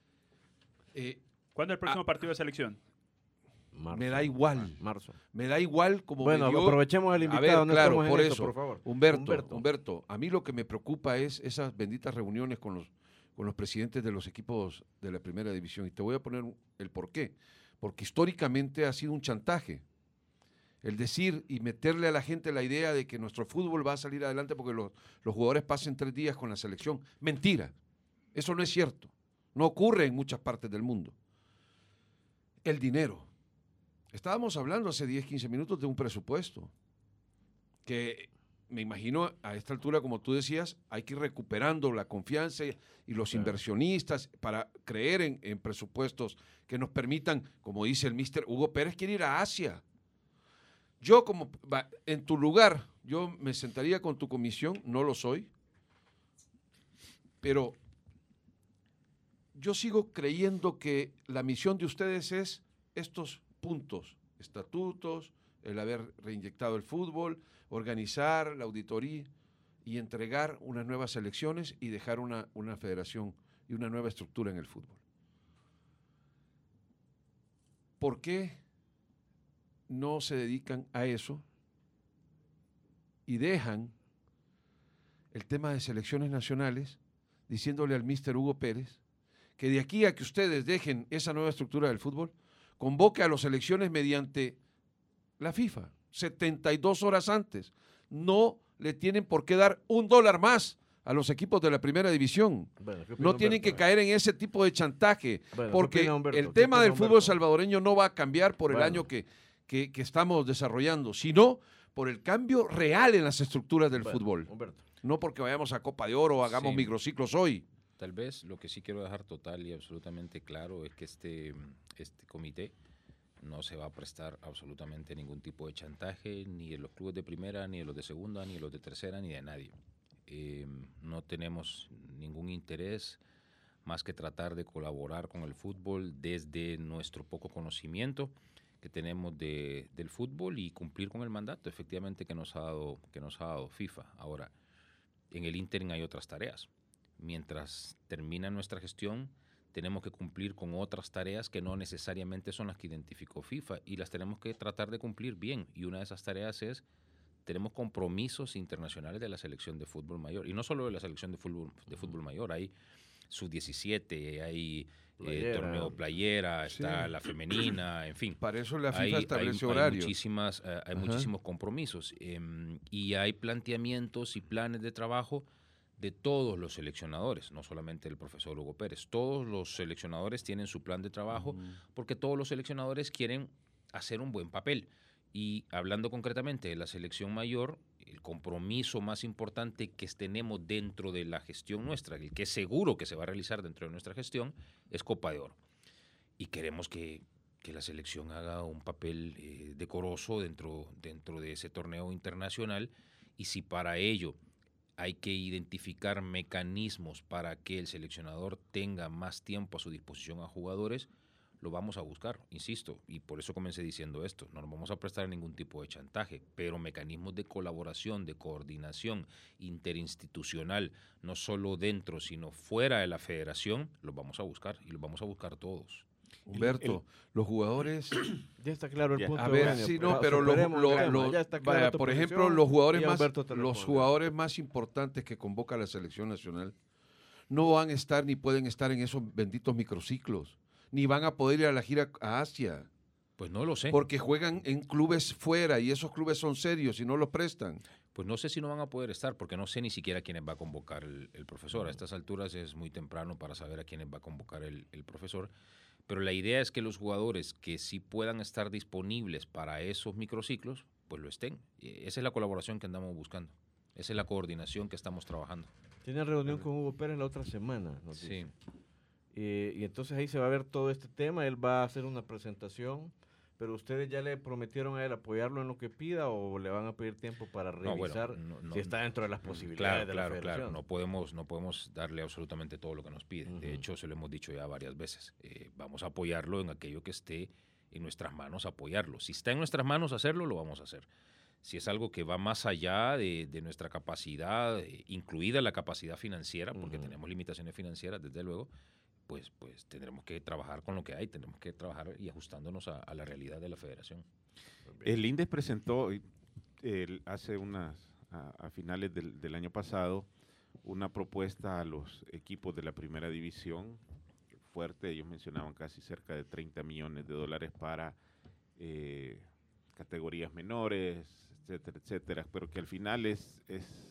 eh, ¿Cuándo es el próximo Ah. partido de selección? Marzo. me da igual. Marzo. Me da igual como Bueno, me dio- aprovechemos al A invitado. ver, no claro, estamos en por esto, eso. por favor. Humberto, Humberto. Humberto, a mí lo que me preocupa es esas benditas reuniones con los, con los presidentes de los equipos de la primera división. Y te voy a poner un- el por qué. Porque históricamente ha sido un chantaje. El decir y meterle a la gente la idea de que nuestro fútbol va a salir adelante porque los, los jugadores pasen tres días con la selección. Mentira. Eso no es cierto. No ocurre en muchas partes del mundo. El dinero. Estábamos hablando hace diez, quince minutos de un presupuesto que me imagino a esta altura, como tú decías, hay que ir recuperando la confianza y los Claro. inversionistas para creer en, en presupuestos que nos permitan, como dice el mister Hugo Pérez, quiere ir a Asia. Yo como, va, en tu lugar, yo me sentaría con tu comisión, no lo soy, pero yo sigo creyendo que la misión de ustedes es estos puntos, estatutos, el haber reinyectado el fútbol, organizar la auditoría y entregar unas nuevas elecciones y dejar una, una federación y una nueva estructura en el fútbol. ¿Por qué no se dedican a eso y dejan el tema de selecciones nacionales diciéndole al mister Hugo Pérez que de aquí a que ustedes dejen esa nueva estructura del fútbol, convoque a las elecciones mediante la FIFA, setenta y dos horas antes? No le tienen por qué dar un dólar más a los equipos de la primera división. Bueno, ¿qué opina No tienen Humberto? que caer en ese tipo de chantaje, Bueno, ¿qué porque opina Humberto? el ¿Qué tema opina del fútbol Humberto? salvadoreño no va a cambiar por el Bueno. año que, que, que estamos desarrollando, sino por el cambio real en las estructuras del Bueno, fútbol. Humberto. No porque vayamos a Copa de Oro o hagamos Sí. microciclos hoy. Tal vez lo que sí quiero dejar total y absolutamente claro es que este, este comité no se va a prestar absolutamente ningún tipo de chantaje, ni de los clubes de primera, ni de los de segunda, ni de los de tercera, ni de nadie. Eh, no tenemos ningún interés más que tratar de colaborar con el fútbol desde nuestro poco conocimiento que tenemos de, del fútbol y cumplir con el mandato efectivamente que nos ha dado, que nos ha dado FIFA. Ahora, en el ínterin hay otras tareas. Mientras termina nuestra gestión, tenemos que cumplir con otras tareas que no necesariamente son las que identificó FIFA y las tenemos que tratar de cumplir bien. Y una de esas tareas es, tenemos compromisos internacionales de la selección de fútbol mayor. Y no solo de la selección de fútbol, de fútbol mayor, hay sub diecisiete, hay eh, Playera. torneo playera, Sí. está la femenina, en fin. Para eso la FIFA Hay, hay- establece hay horarios. muchísimas, eh, hay Ajá. muchísimos compromisos em, y hay planteamientos y planes de trabajo de todos los seleccionadores, no solamente el profesor Hugo Pérez. Todos los seleccionadores tienen su plan de trabajo porque todos los seleccionadores quieren hacer un buen papel. Y hablando concretamente de la selección mayor, el compromiso más importante que tenemos dentro de la gestión nuestra, el que es seguro que se va a realizar dentro de nuestra gestión, es Copa de Oro. Y queremos que, que la selección haga un papel eh, decoroso dentro, dentro de ese torneo internacional. Y si para ello hay que identificar mecanismos para que el seleccionador tenga más tiempo a su disposición a jugadores, lo vamos a buscar, insisto, y por eso comencé diciendo esto, no nos vamos a prestar ningún tipo de chantaje, pero mecanismos de colaboración, de coordinación interinstitucional, no solo dentro, sino fuera de la federación, los vamos a buscar y los vamos a buscar todos. Humberto, El- el- los jugadores... Ya está claro el Ya. punto. A ver, Eugenio, sí, pero no, pero los, superemos los- el tema, los- ya está clara vaya, tu por ejemplo, posición, los jugadores y más, Humberto te los responde. jugadores más importantes que convoca la selección nacional no van a estar ni pueden estar en esos benditos microciclos, ni van a poder ir a la gira a Asia, Pues no lo sé. porque juegan en clubes fuera y esos clubes son serios y no los prestan. Pues no sé si no van a poder estar, porque no sé ni siquiera quiénes va a convocar el, el profesor. A estas alturas es muy temprano para saber a quiénes va a convocar el, el profesor. Pero la idea es que los jugadores que sí puedan estar disponibles para esos microciclos, pues lo estén. Y esa es la colaboración que andamos buscando. Esa es la coordinación que estamos trabajando. Tiene reunión con Hugo Pérez la otra semana. nos Sí. dice. Eh, y entonces ahí se va a ver todo este tema. Él va a hacer una presentación. Pero ustedes ya le prometieron a él apoyarlo en lo que pida o le van a pedir tiempo para No, bueno, revisar no, no, si está dentro de las posibilidades Claro, de la claro, federación. claro. No podemos, no podemos darle absolutamente todo lo que nos pide. Ujú. De hecho, se lo hemos dicho ya varias veces. Eh, vamos a apoyarlo en aquello que esté en nuestras manos, apoyarlo. Si está en nuestras manos hacerlo, lo vamos a hacer. Si es algo que va más allá de, de nuestra capacidad, eh, incluida la capacidad financiera, porque Ujú. tenemos limitaciones financieras, desde luego, pues, pues tendremos que trabajar con lo que hay, tendremos que trabajar y ajustándonos a, a la realidad de la federación. El INDES presentó eh, el- hace unas, a, a finales del, del año pasado, una propuesta a los equipos de la primera división fuerte. Ellos mencionaban casi cerca de treinta millones de dólares para eh, categorías menores, etcétera, etcétera, pero que al final es, es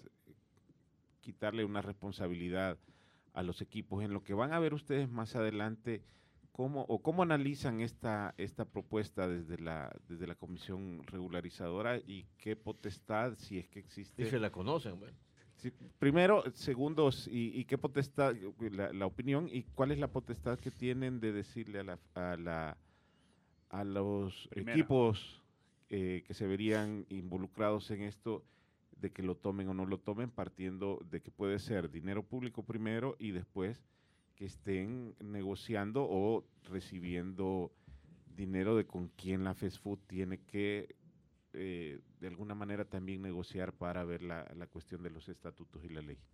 quitarle una responsabilidad a los equipos. En lo que van a ver ustedes más adelante, ¿cómo, o cómo analizan esta, esta propuesta desde la, desde la comisión regularizadora y qué potestad, si es que existe? Y se la conocen. bueno. Sí, primero, segundo, y, y qué potestad, la, la opinión, y cuál es la potestad que tienen de decirle a, la, a, la, a los Primera. equipos eh, que se verían involucrados en esto, de que lo tomen o no lo tomen, partiendo de que puede ser dinero público primero y después que estén negociando o recibiendo dinero de con quién la FESFUT tiene que eh, de alguna manera también negociar para ver la, la cuestión de los estatutos y la ley.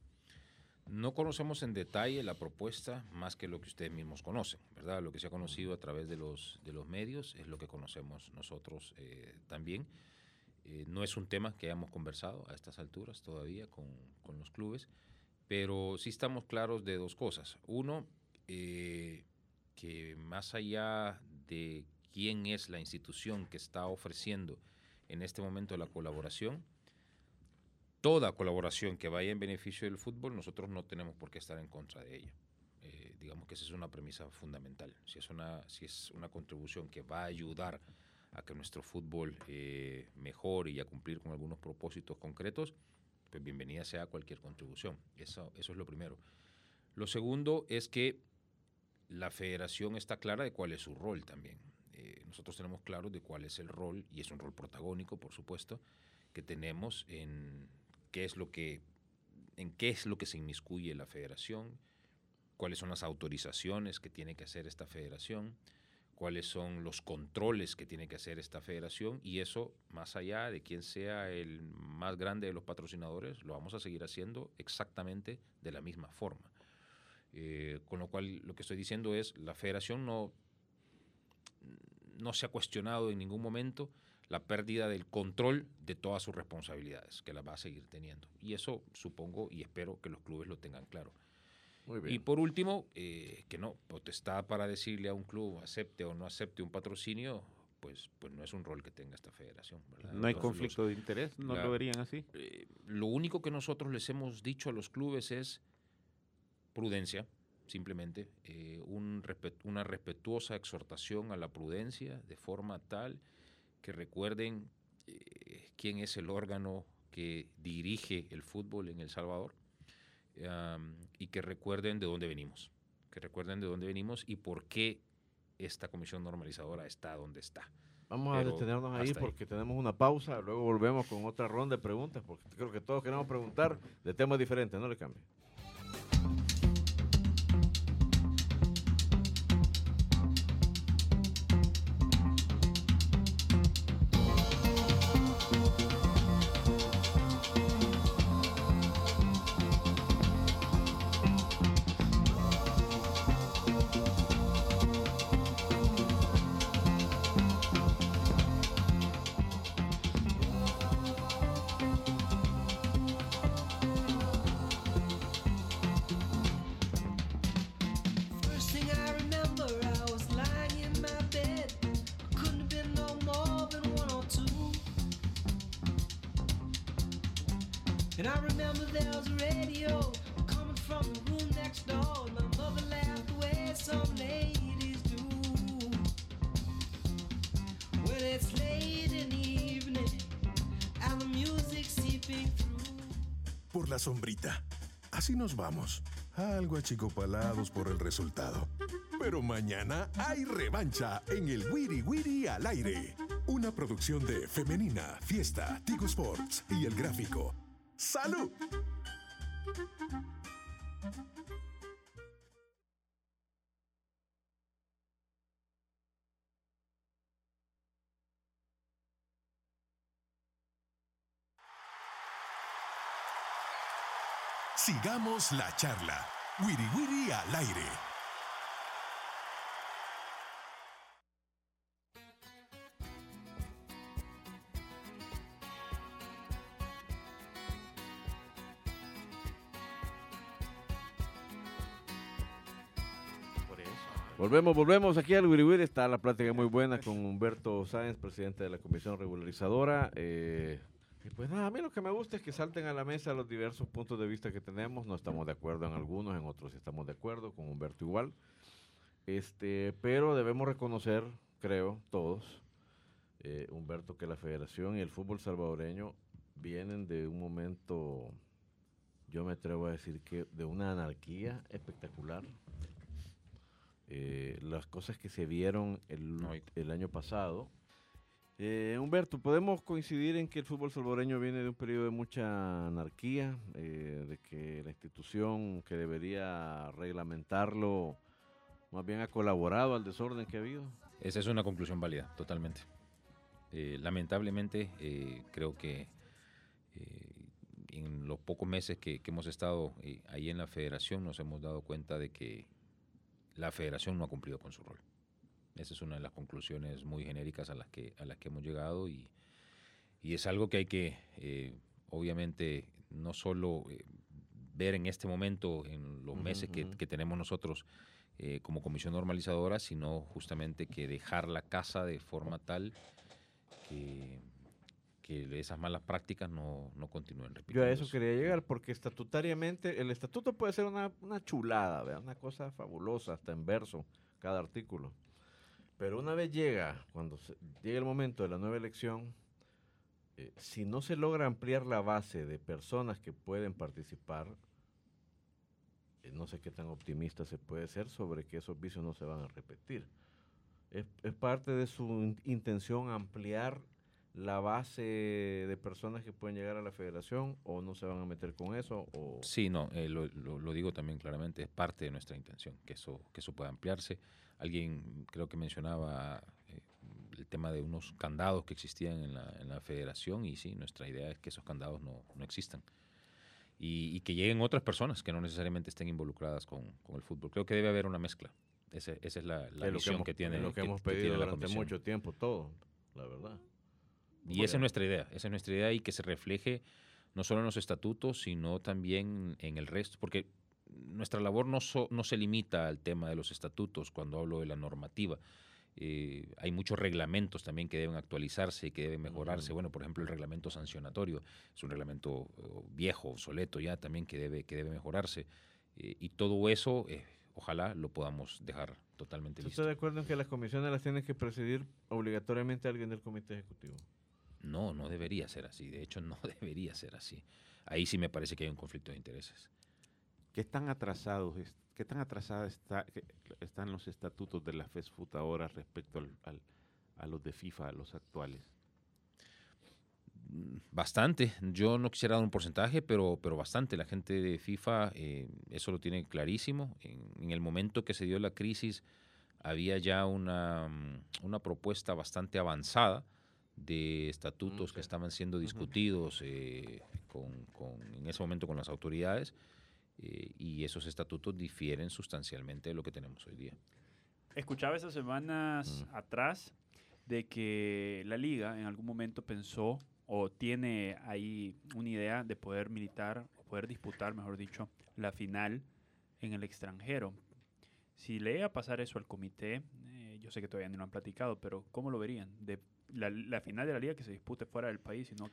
No conocemos en detalle la propuesta más que lo que ustedes mismos conocen, ¿verdad? Lo que se ha conocido a través de los, de los medios es lo que conocemos nosotros eh, también. Eh, no es un tema que hayamos conversado a estas alturas todavía con, con los clubes, pero sí estamos claros de dos cosas. Uno, eh, que más allá de quién es la institución que está ofreciendo en este momento la colaboración, toda colaboración que vaya en beneficio del fútbol, nosotros no tenemos por qué estar en contra de ella. Eh, digamos que esa es una premisa fundamental. Si es una, si es una contribución que va a ayudar a que nuestro fútbol eh, mejore y a cumplir con algunos propósitos concretos, pues bienvenida sea cualquier contribución. Eso, eso es lo primero. Lo segundo es que la federación está clara de cuál es su rol también. Eh, nosotros tenemos claro de cuál es el rol, y es un rol protagónico, por supuesto, que tenemos en qué es lo que, en qué es lo que se inmiscuye la federación, cuáles son las autorizaciones que tiene que hacer esta federación, cuáles son los controles que tiene que hacer esta federación, y eso, más allá de quién sea el más grande de los patrocinadores, lo vamos a seguir haciendo exactamente de la misma forma. Eh, con lo cual, lo que estoy diciendo es, la federación no, no se ha cuestionado en ningún momento la pérdida del control de todas sus responsabilidades, que las va a seguir teniendo. Y eso supongo y espero que los clubes lo tengan claro. Muy bien. Y por último, eh, que no, potestad para decirle a un club acepte o no acepte un patrocinio, pues, pues no es un rol que tenga esta federación, ¿verdad? ¿No hay Los- conflicto de interés? ¿No la- lo verían así? eh, lo único que nosotros les hemos dicho a los clubes es prudencia, simplemente, eh, un respet- una respetuosa exhortación a la prudencia, de forma tal que recuerden eh, quién es el órgano que dirige el fútbol en El Salvador, um, y que recuerden de dónde venimos, que recuerden de dónde venimos y por qué esta comisión normalizadora está donde está. Vamos a Pero detenernos ahí hasta ahí. porque tenemos una pausa, luego volvemos con otra ronda de preguntas, porque creo que todos queremos preguntar de temas diferentes, no le cambie. And I remember there was a radio coming from the room next door. And my mother laughed the way some ladies do when it's late in the evening and the music seeping through. Por la sombrita. Así nos vamos. Algo achicopalados por el resultado. Pero mañana hay revancha en el Wiri Wiri al aire. Una producción de Femenina, Fiesta, Tigo Sports y El Gráfico. ¡Salud! Sigamos la charla. Wiri Wiri al aire. Volvemos, volvemos aquí al Wiri Wiri. Está la plática muy buena con Humberto Sáenz, presidente de la Comisión Regularizadora. Eh, y pues nada, a mí lo que me gusta es que salten a la mesa los diversos puntos de vista que tenemos. No estamos de acuerdo en algunos, en otros estamos de acuerdo, con Humberto igual. Este, pero debemos reconocer, creo, todos, eh, Humberto, que la Federación y el fútbol salvadoreño vienen de un momento, yo me atrevo a decir que de una anarquía espectacular. Eh, las cosas que se vieron el, el año pasado. Eh, Humberto, ¿podemos coincidir en que el fútbol salvadoreño viene de un periodo de mucha anarquía, eh, de que la institución que debería reglamentarlo más bien ha colaborado al desorden que ha habido? Esa es una conclusión válida, totalmente. Eh, lamentablemente, eh, creo que eh, en los pocos meses que, que hemos estado eh, ahí en la federación nos hemos dado cuenta de que la federación no ha cumplido con su rol. Esa es una de las conclusiones muy genéricas a las que, a las que hemos llegado y, y es algo que hay que, eh, obviamente, no solo eh, ver en este momento, en los uh-huh, meses que, uh-huh. que tenemos nosotros eh, como comisión normalizadora, sino justamente que dejar la casa de forma tal que, que esas malas prácticas no, no continúen repitiendo. Yo a eso quería llegar, porque estatutariamente, el estatuto puede ser una, una chulada, ¿verdad? Una cosa fabulosa, hasta en verso, cada artículo. Pero una vez llega, cuando se, llega el momento de la nueva elección, eh, si no se logra ampliar la base de personas que pueden participar, eh, no sé qué tan optimista se puede ser sobre que esos vicios no se van a repetir. Es, es parte de su in- intención ampliar la base de personas que pueden llegar a la federación, o no se van a meter con eso. O... Sí, no, eh, lo, lo, lo digo también claramente, es parte de nuestra intención, que eso, que eso pueda ampliarse. Alguien creo que mencionaba eh, el tema de unos candados que existían en la, en la federación, y sí, nuestra idea es que esos candados no, no existan. Y, y que lleguen otras personas que no necesariamente estén involucradas con, con el fútbol. Creo que debe haber una mezcla. Ese, esa es la, la es visión que, hemos, que tiene es lo que, que, hemos que pedido tiene la durante comisión. mucho tiempo, todo, la verdad. Y Bueno. esa es nuestra idea, esa es nuestra idea, y que se refleje no solo en los estatutos, sino también en el resto, porque nuestra labor no, so, no se limita al tema de los estatutos cuando hablo de la normativa. Eh, hay muchos reglamentos también que deben actualizarse y que deben mejorarse. Uh-huh. Bueno, por ejemplo, el reglamento sancionatorio es un reglamento uh, viejo, obsoleto ya también, que debe, que debe mejorarse. Eh, y todo eso, eh, ojalá lo podamos dejar totalmente listo. ¿Estás de acuerdo en que las comisiones las tiene que presidir obligatoriamente alguien del comité ejecutivo? No, no debería ser así. De hecho, no debería ser así. Ahí sí me parece que hay un conflicto de intereses. ¿Qué tan atrasados, qué tan atrasadas está, están los estatutos de la FESFUT ahora respecto al, al, a los de FIFA, a los actuales? Bastante. Yo no quisiera dar un porcentaje, pero, pero bastante. La gente de FIFA eh, eso lo tiene clarísimo. En, en el momento que se dio la crisis había ya una, una propuesta bastante avanzada de estatutos okay. que estaban siendo discutidos eh, con, con, en ese momento con las autoridades. Eh, y esos estatutos difieren sustancialmente de lo que tenemos hoy día. Escuchaba esas semanas mm. atrás de que la liga en algún momento pensó o tiene ahí una idea de poder militar, o poder disputar, mejor dicho, la final en el extranjero. Si le iba a pasar eso al comité, eh, yo sé que todavía no lo han platicado, pero ¿cómo lo verían? De la, la final de la liga que se dispute fuera del país y no acá.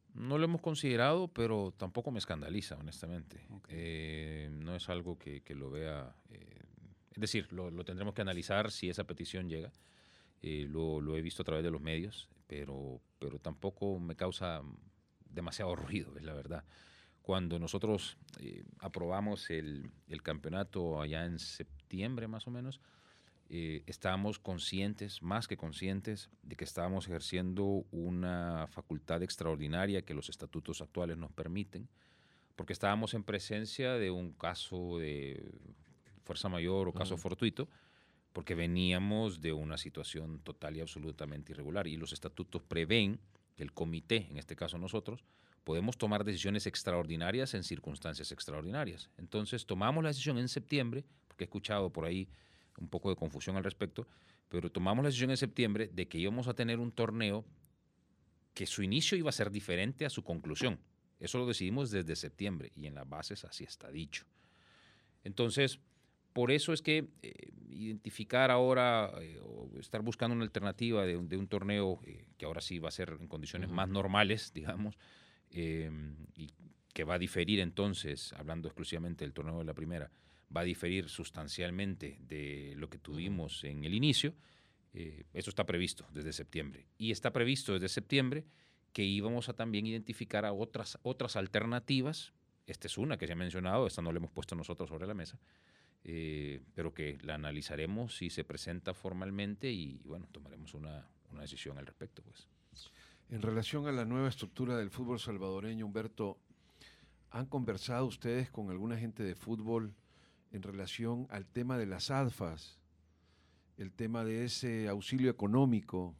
No lo hemos considerado, pero tampoco me escandaliza, honestamente. Ok. Eh, no es algo que, que lo vea... eh, es decir, lo, lo tendremos que analizar si esa petición llega. Eh, lo, lo he visto a través de los medios, pero, pero tampoco me causa demasiado ruido, es la verdad. Cuando nosotros eh, aprobamos el, el campeonato allá en septiembre más o menos, eh, estábamos conscientes, más que conscientes, de que estábamos ejerciendo una facultad extraordinaria que los estatutos actuales nos permiten, porque estábamos en presencia de un caso de fuerza mayor o caso Ujú. fortuito, porque veníamos de una situación total y absolutamente irregular. Y los estatutos prevén que el comité, en este caso nosotros, podemos tomar decisiones extraordinarias en circunstancias extraordinarias. Entonces tomamos la decisión en septiembre, porque he escuchado por ahí un poco de confusión al respecto, pero tomamos la decisión en septiembre de que íbamos a tener un torneo que su inicio iba a ser diferente a su conclusión. Eso lo decidimos desde septiembre y en las bases así está dicho. Entonces, por eso es que eh, identificar ahora eh, o estar buscando una alternativa de, un- de un torneo eh, que ahora sí va a ser en condiciones Ujú. más normales, digamos, eh, y que va a diferir entonces, hablando exclusivamente del torneo de la primera, va a diferir sustancialmente de lo que tuvimos en el inicio. Eh, eso está previsto desde septiembre. Y está previsto desde septiembre que íbamos a también identificar a otras, otras alternativas. Esta es una que se ha mencionado, esta no la hemos puesto nosotros sobre la mesa, eh, pero que la analizaremos si se presenta formalmente y, bueno, tomaremos una, una decisión al respecto, pues. En relación a la nueva estructura del fútbol salvadoreño, Humberto, ¿han conversado ustedes con alguna gente de fútbol en relación al tema de las ADFAs, el tema de ese auxilio económico,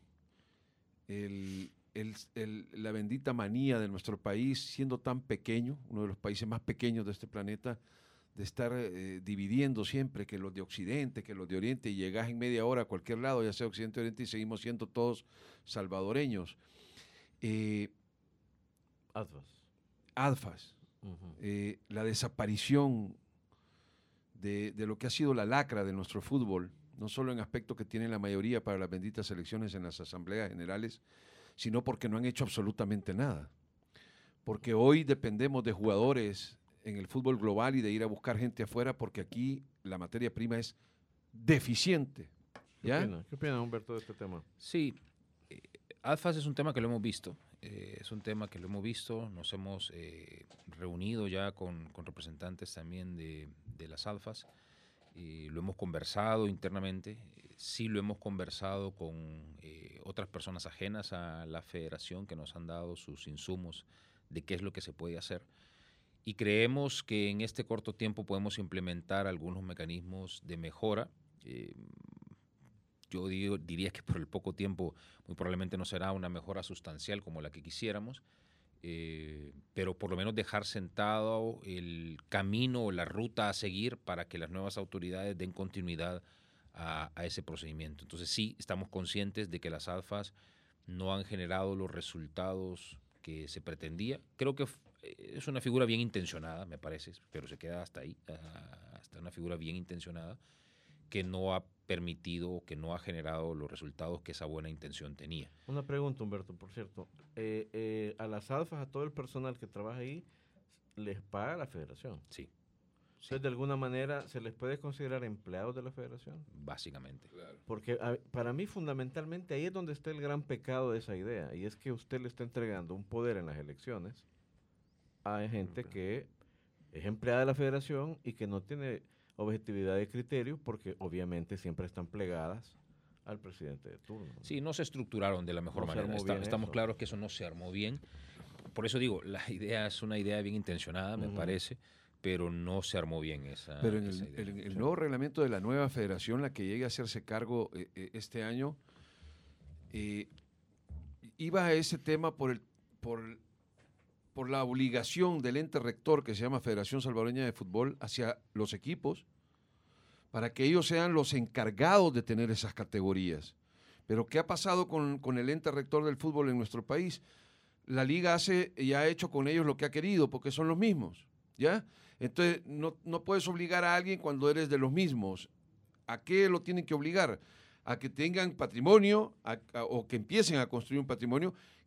el, el- el- la bendita manía de nuestro país, siendo tan pequeño, uno de los países más pequeños de este planeta, de estar eh, dividiendo siempre que los de Occidente, que los de Oriente, y llegás en media hora a cualquier lado, ya sea Occidente o Oriente, y seguimos siendo todos salvadoreños? Eh, Atlas. ADFAs, Ujú. eh, la desaparición de, de lo que ha sido la lacra de nuestro fútbol, no solo en aspectos que tienen la mayoría para las benditas elecciones en las asambleas generales, sino porque no han hecho absolutamente nada. Porque hoy dependemos de jugadores en el fútbol global y de ir a buscar gente afuera, porque aquí la materia prima es deficiente. ¿Qué ¿Ya? opina? ¿Qué opina Humberto de este tema? Sí, eh, ADFAS es un tema que lo hemos visto, eh, es un tema que lo hemos visto, nos hemos eh, reunido ya con, con representantes también de, de las ADFAS, y lo hemos conversado internamente, eh, sí lo hemos conversado con eh, otras personas ajenas a la federación que nos han dado sus insumos de qué es lo que se puede hacer. Y creemos que en este corto tiempo podemos implementar algunos mecanismos de mejora. eh, yo digo- diría que por el poco tiempo muy probablemente no será una mejora sustancial como la que quisiéramos, eh, pero por lo menos dejar sentado el camino o la ruta a seguir para que las nuevas autoridades den continuidad a, a ese procedimiento. Entonces sí, estamos conscientes de que las ADFAS no han generado los resultados que se pretendía. Creo que f- eh, es una figura bien intencionada, me parece, pero se queda hasta ahí, ah, hasta una figura bien intencionada que no ha permitido, que no ha generado los resultados que esa buena intención tenía. Una pregunta, Humberto, por cierto. Eh, eh, a las alfas, a todo el personal que trabaja ahí, les paga la federación. Sí, Entonces, de alguna manera, ¿se les puede considerar empleados de la federación? básicamente. Porque a- para mí, fundamentalmente, ahí es donde está el gran pecado de esa idea. Y es que usted le está entregando un poder en las elecciones a gente que es empleada de la federación y que no tiene objetividad de criterio porque obviamente siempre están plegadas al presidente de turno. ¿no? Sí, no se estructuraron de la mejor No se manera. armó Está- bien estamos eso. claros que eso no se armó bien. Por eso digo, la idea es una idea bien intencionada, me Ujú. parece, pero no se armó bien esa, Pero en esa el, idea. el- el Sí. nuevo reglamento de la nueva federación, la que llegue a hacerse cargo eh, eh, este año, eh, iba a ese tema por, el, por, por la obligación del ente rector que se llama Federación Salvadoreña de Fútbol hacia los equipos, para que ellos sean los encargados de tener esas categorías. Pero ¿qué ha pasado con, con el ente rector del fútbol en nuestro país? La liga hace y ha hecho con ellos lo que ha querido, porque son los mismos, ¿ya? Entonces, no, no puedes obligar a alguien cuando eres de los mismos. ¿A qué lo tienen que obligar? A que tengan patrimonio a- a- o que empiecen a construir un patrimonio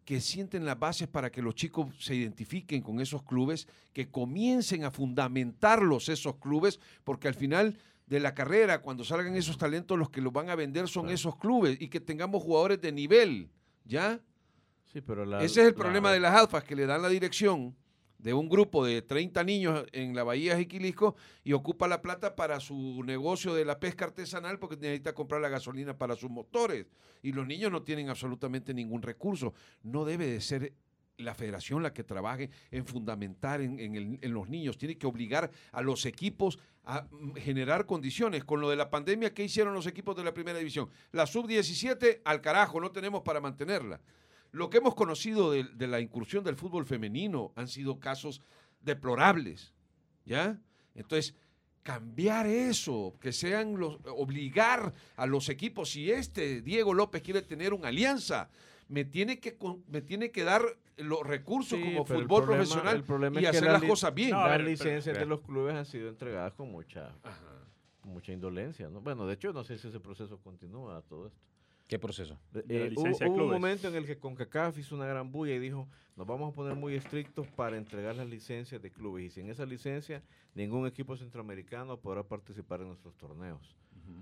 que sienten las bases para que los chicos se identifiquen con esos clubes, que comiencen a fundamentarlos esos clubes, porque al final de la carrera, cuando salgan esos talentos, los que los van a vender son Claro. esos clubes, y que tengamos jugadores de nivel, ¿ya? Sí, pero la, Ese es el la- problema de las alfas, que le dan la dirección de un grupo de treinta niños en la Bahía de Jiquilisco y ocupa la plata para su negocio de la pesca artesanal porque necesita comprar la gasolina para sus motores. Y los niños no tienen absolutamente ningún recurso. No debe de ser la federación la que trabaje en fundamentar en, en el- en los niños. Tiene que obligar a los equipos a mm, generar condiciones. Con lo de la pandemia, ¿qué hicieron los equipos de la primera división? La sub diecisiete, al carajo, no tenemos para mantenerla. Lo que hemos conocido de, de la incursión del fútbol femenino han sido casos deplorables, ¿ya? Entonces, cambiar eso, que sean los, obligar a los equipos, si este Diego López quiere tener una alianza, me tiene que, con- me tiene que dar los recursos Sí, como pero el fútbol problema- profesional el problema y es que hacer la las li- cosas bien. No, a Las ver, licencias pero- de los clubes han sido entregadas con mucha, con mucha indolencia, ¿no? Bueno, de hecho, no sé si ese proceso continúa todo esto. ¿Qué proceso? Eh, De la eh, licencia hubo, de hubo un clubes. momento en el que CONCACAF hizo una gran bulla y dijo, nos vamos a poner muy estrictos para entregar las licencias de clubes y sin esa licencia ningún equipo centroamericano podrá participar en nuestros torneos.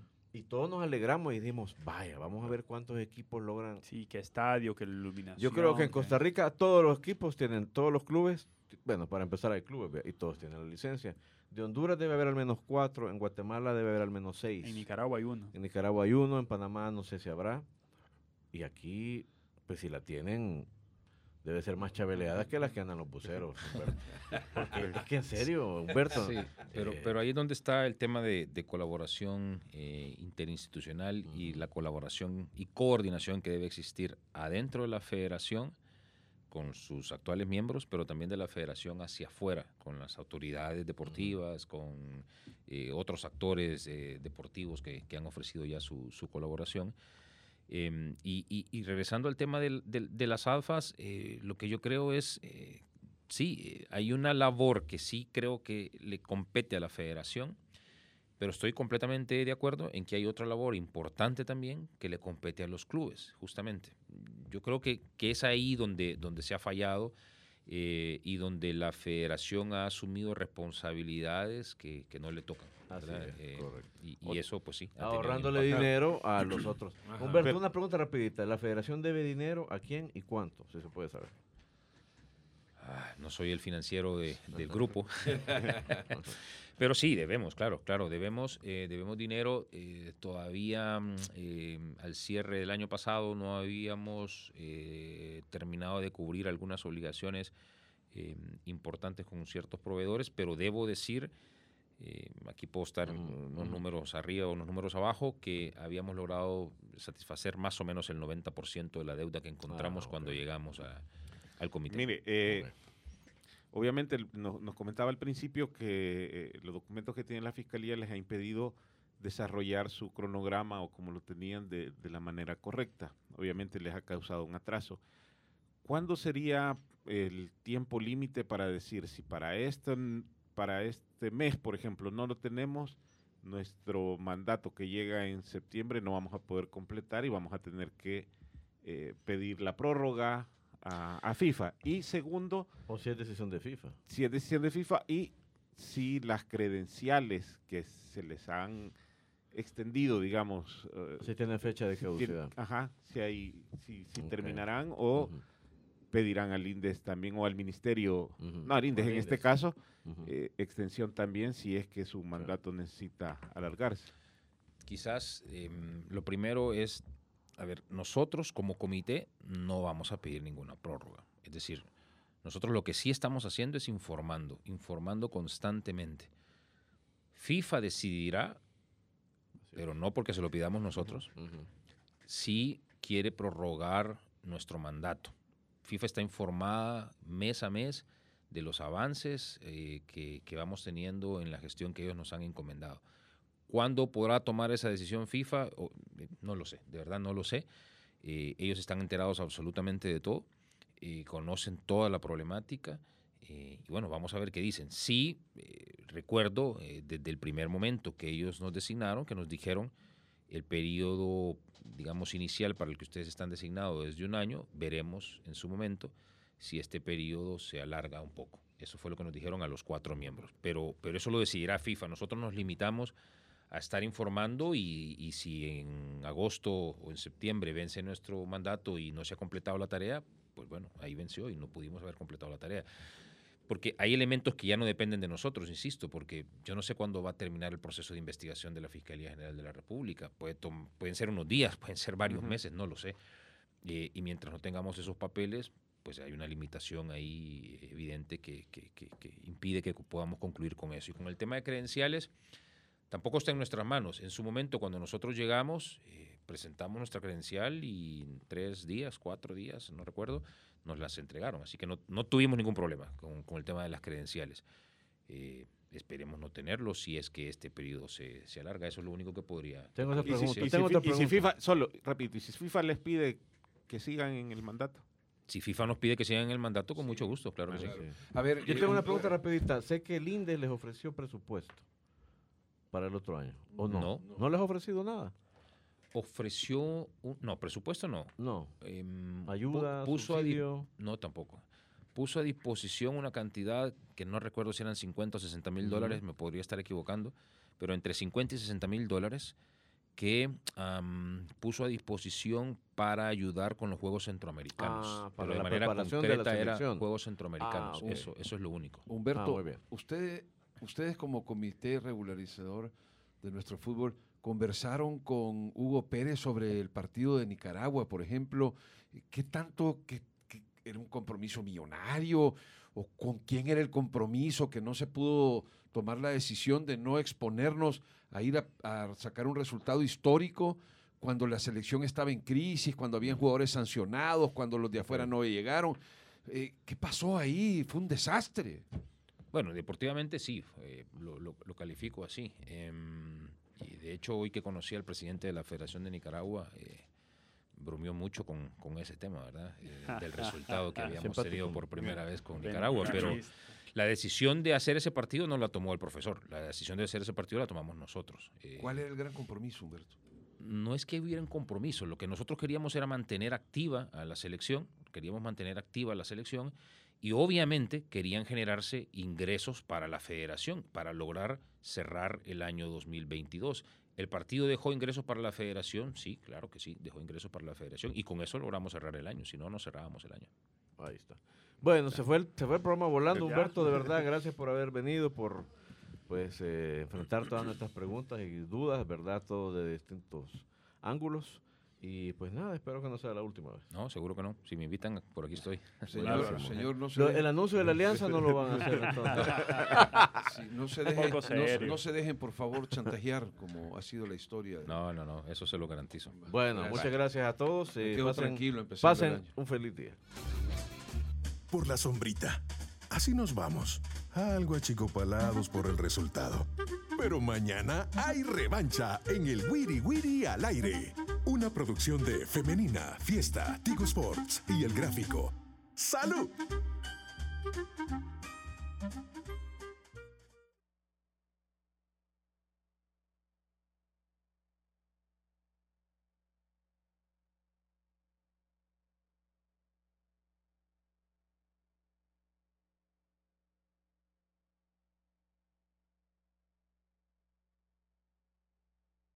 Y todos nos alegramos y dijimos, vaya, vamos a ver cuántos equipos logran. Sí, qué estadio, qué iluminación. Yo creo que en Costa Rica todos los equipos tienen, todos los clubes, bueno, para empezar hay clubes ¿ve? Y todos tienen la licencia. De Honduras debe haber al menos cuatro, en Guatemala debe haber al menos seis. En Nicaragua hay uno. En Nicaragua hay uno, en Panamá no sé si habrá. Y aquí, pues si la tienen, debe ser más chabeleada que las que andan los buceros. Humberto. Porque es que en serio, Humberto. Sí, pero, eh, pero ahí es donde está el tema de, de colaboración eh, interinstitucional y la colaboración y coordinación que debe existir adentro de la federación con sus actuales miembros, pero también de la federación hacia afuera, con las autoridades deportivas, con eh, otros actores eh, deportivos que, que han ofrecido ya su, su colaboración. Eh, y, y- y regresando al tema del- del- de las alfas, eh, lo que yo creo es, eh, sí, eh, hay una labor que sí creo que le compete a la federación, pero estoy completamente de acuerdo en que hay otra labor importante también que le compete a los clubes, justamente. Yo creo que, que es ahí donde, donde se ha fallado eh, y donde la federación ha asumido responsabilidades que, que no le tocan. Así ¿verdad? es, Eh, correcto. y, y eso, pues sí. ha tenido un ahorrándole impacto. dinero a los otros. Ajá. Humberto, Pero- una pregunta rapidita. ¿La federación debe dinero a quién y cuánto? Si se puede saber. Ah, no soy el financiero de- del grupo. Pero sí, debemos, claro, claro, debemos, eh, debemos dinero. eh, todavía mm, eh, al cierre del año pasado no habíamos eh, terminado de cubrir algunas obligaciones eh, importantes con ciertos proveedores, pero debo decir, eh, aquí puedo estar unos números arriba o unos números abajo, que habíamos logrado satisfacer más o menos el noventa por ciento de la deuda que encontramos Ah, ok. cuando llegamos a- al comité. Mire, eh, obviamente el- nos, nos comentaba al principio que eh, los documentos que tiene la Fiscalía les ha impedido desarrollar su cronograma o como lo tenían de, de la manera correcta. Obviamente les ha causado un atraso. ¿Cuándo sería el tiempo límite para decir si para este, para este mes, por ejemplo, no lo tenemos, nuestro mandato que llega en septiembre no vamos a poder completar y vamos a tener que eh, pedir la prórroga a, a FIFA? Y segundo, O si es decisión de FIFA. si es decisión de FIFA y si las credenciales que se les han extendido, digamos, eh, Si tiene fecha de si tiene- caducidad. ajá, si, hay, si, si Ok. terminarán o Ujú, pedirán al INDES también o al ministerio, ujú. no al INDES Al en este INDES. caso, Ujú. eh, extensión también si es que su mandato necesita alargarse. Quizás em, lo primero es, a ver, nosotros como comité no vamos a pedir ninguna prórroga. Es decir, nosotros lo que sí estamos haciendo es informando, informando constantemente. FIFA decidirá, pero no porque se lo pidamos nosotros, Ujú. si quiere prorrogar nuestro mandato. FIFA está informada mes a mes de los avances eh, que, que vamos teniendo en la gestión que ellos nos han encomendado. ¿Cuándo podrá tomar esa decisión FIFA? O, eh, no lo sé, de verdad no lo sé. Eh, ellos están enterados absolutamente de todo, eh, conocen toda la problemática eh, y bueno, vamos a ver qué dicen. Sí, eh, recuerdo eh, desde el primer momento que ellos nos designaron, que nos dijeron El periodo, digamos, inicial para el que ustedes están designados es de un año. Veremos en su momento si este periodo se alarga un poco. Eso fue lo que nos dijeron a los cuatro miembros. Pero, pero eso lo decidirá FIFA. Nosotros nos limitamos a estar informando y, y si en agosto o en septiembre vence nuestro mandato y no se ha completado la tarea, pues bueno, ahí venció y no pudimos haber completado la tarea. Porque hay elementos que ya no dependen de nosotros, insisto, porque yo no sé cuándo va a terminar el proceso de investigación de la Fiscalía General de la República. Puede tom- pueden ser unos días, pueden ser varios Ujú. meses, no lo sé. Eh, y mientras no tengamos esos papeles, pues hay una limitación ahí evidente que, que, que, que impide que podamos concluir con eso. Y con el tema de credenciales, tampoco está en nuestras manos. En su momento, cuando nosotros llegamos, eh, presentamos nuestra credencial y en tres días, cuatro días, no recuerdo, nos las entregaron. Así que no, no tuvimos ningún problema con, con el tema de las credenciales. Eh, esperemos no tenerlo si es que este periodo se, se alarga. Eso es lo único que podría... Tengo otra Y si, pregunta. y si tengo fi- otra y si pregunta. FIFA, solo, repito, y si FIFA les pide que sigan en el mandato. Si FIFA nos pide que sigan en el mandato, con mucho gusto, claro que sí. Sí. A ver, Yo eh, tengo una un- pregunta rapidita. Sé que el INDE les ofreció presupuesto para el otro año. ¿O no? No. ¿No les ha ofrecido nada? Ofreció... Un, no, presupuesto no. No. Em, pu- Ayuda, puso a di- subsidio. No, tampoco. Puso a disposición una cantidad que no recuerdo si eran cincuenta o sesenta mil Ujú. dólares, me podría estar equivocando, pero entre cincuenta y sesenta mil dólares que am, puso a disposición para ayudar con los Juegos Centroamericanos. Ah, pero para de la manera preparación de la concreta era selección. Juegos Centroamericanos. Ah, ok. eso, eso es lo único. Humberto, Ah, muy bien. usted, ustedes como comité regularizador de nuestro fútbol conversaron con Hugo Pérez sobre el partido de Nicaragua, por ejemplo. ¿Qué tanto que, que era un compromiso millonario? ¿O con quién era el compromiso que no se pudo tomar la decisión de no exponernos a ir a, a sacar un resultado histórico cuando la selección estaba en crisis, cuando habían jugadores sancionados, cuando los de afuera no llegaron? Eh, ¿Qué pasó ahí? Fue un desastre. Bueno, deportivamente sí, eh, lo, lo- lo califico así. Em, y de hecho, hoy que conocí al presidente de la Federación de Nicaragua, eh, bromeó mucho con, con ese tema, ¿verdad? Eh, del resultado que habíamos Simpático. tenido por primera vez con Ven, Nicaragua. Pero chiste. la decisión de hacer ese partido no la tomó el profesor, la decisión de hacer ese partido la tomamos nosotros. Eh, ¿Cuál era el gran compromiso, Humberto? no es que hubiera un compromiso, lo que nosotros queríamos era mantener activa a la selección, queríamos mantener activa a la selección y obviamente querían generarse ingresos para la federación para lograr cerrar el año dos mil veintidós. ¿El partido dejó ingresos para la federación? Sí, claro que sí, dejó ingresos para la federación y con eso logramos cerrar el año, si no, no cerrábamos el año. Ahí está. Bueno, se fue, el, se fue el programa volando, Ya. Humberto, de verdad, gracias por haber venido, por pues eh, enfrentar todas nuestras preguntas y dudas, verdad, todo de distintos ángulos. Y pues nada, espero que no sea la última vez. No, seguro que no. Si me invitan, por aquí estoy. Señor, Buenísimo. señor, no se, Lo- deje- el anuncio de la alianza no lo van a hacer entonces. sí, no, se Un deje- poco no se- serio. no se dejen, por favor, chantajear como ha sido la historia. de- No, no, no, eso se lo garantizo. Bueno, Gracias. muchas gracias a todos. Me eh, quedo pasen tranquilo empezando el pasen año. un feliz día. Por la sombrita. Así nos vamos. Algo achicopalados por el resultado. Pero mañana hay revancha en el Wiri Wiri al aire. Una producción de Femenina, Fiesta, Tigo Sports y El Gráfico. ¡Salud!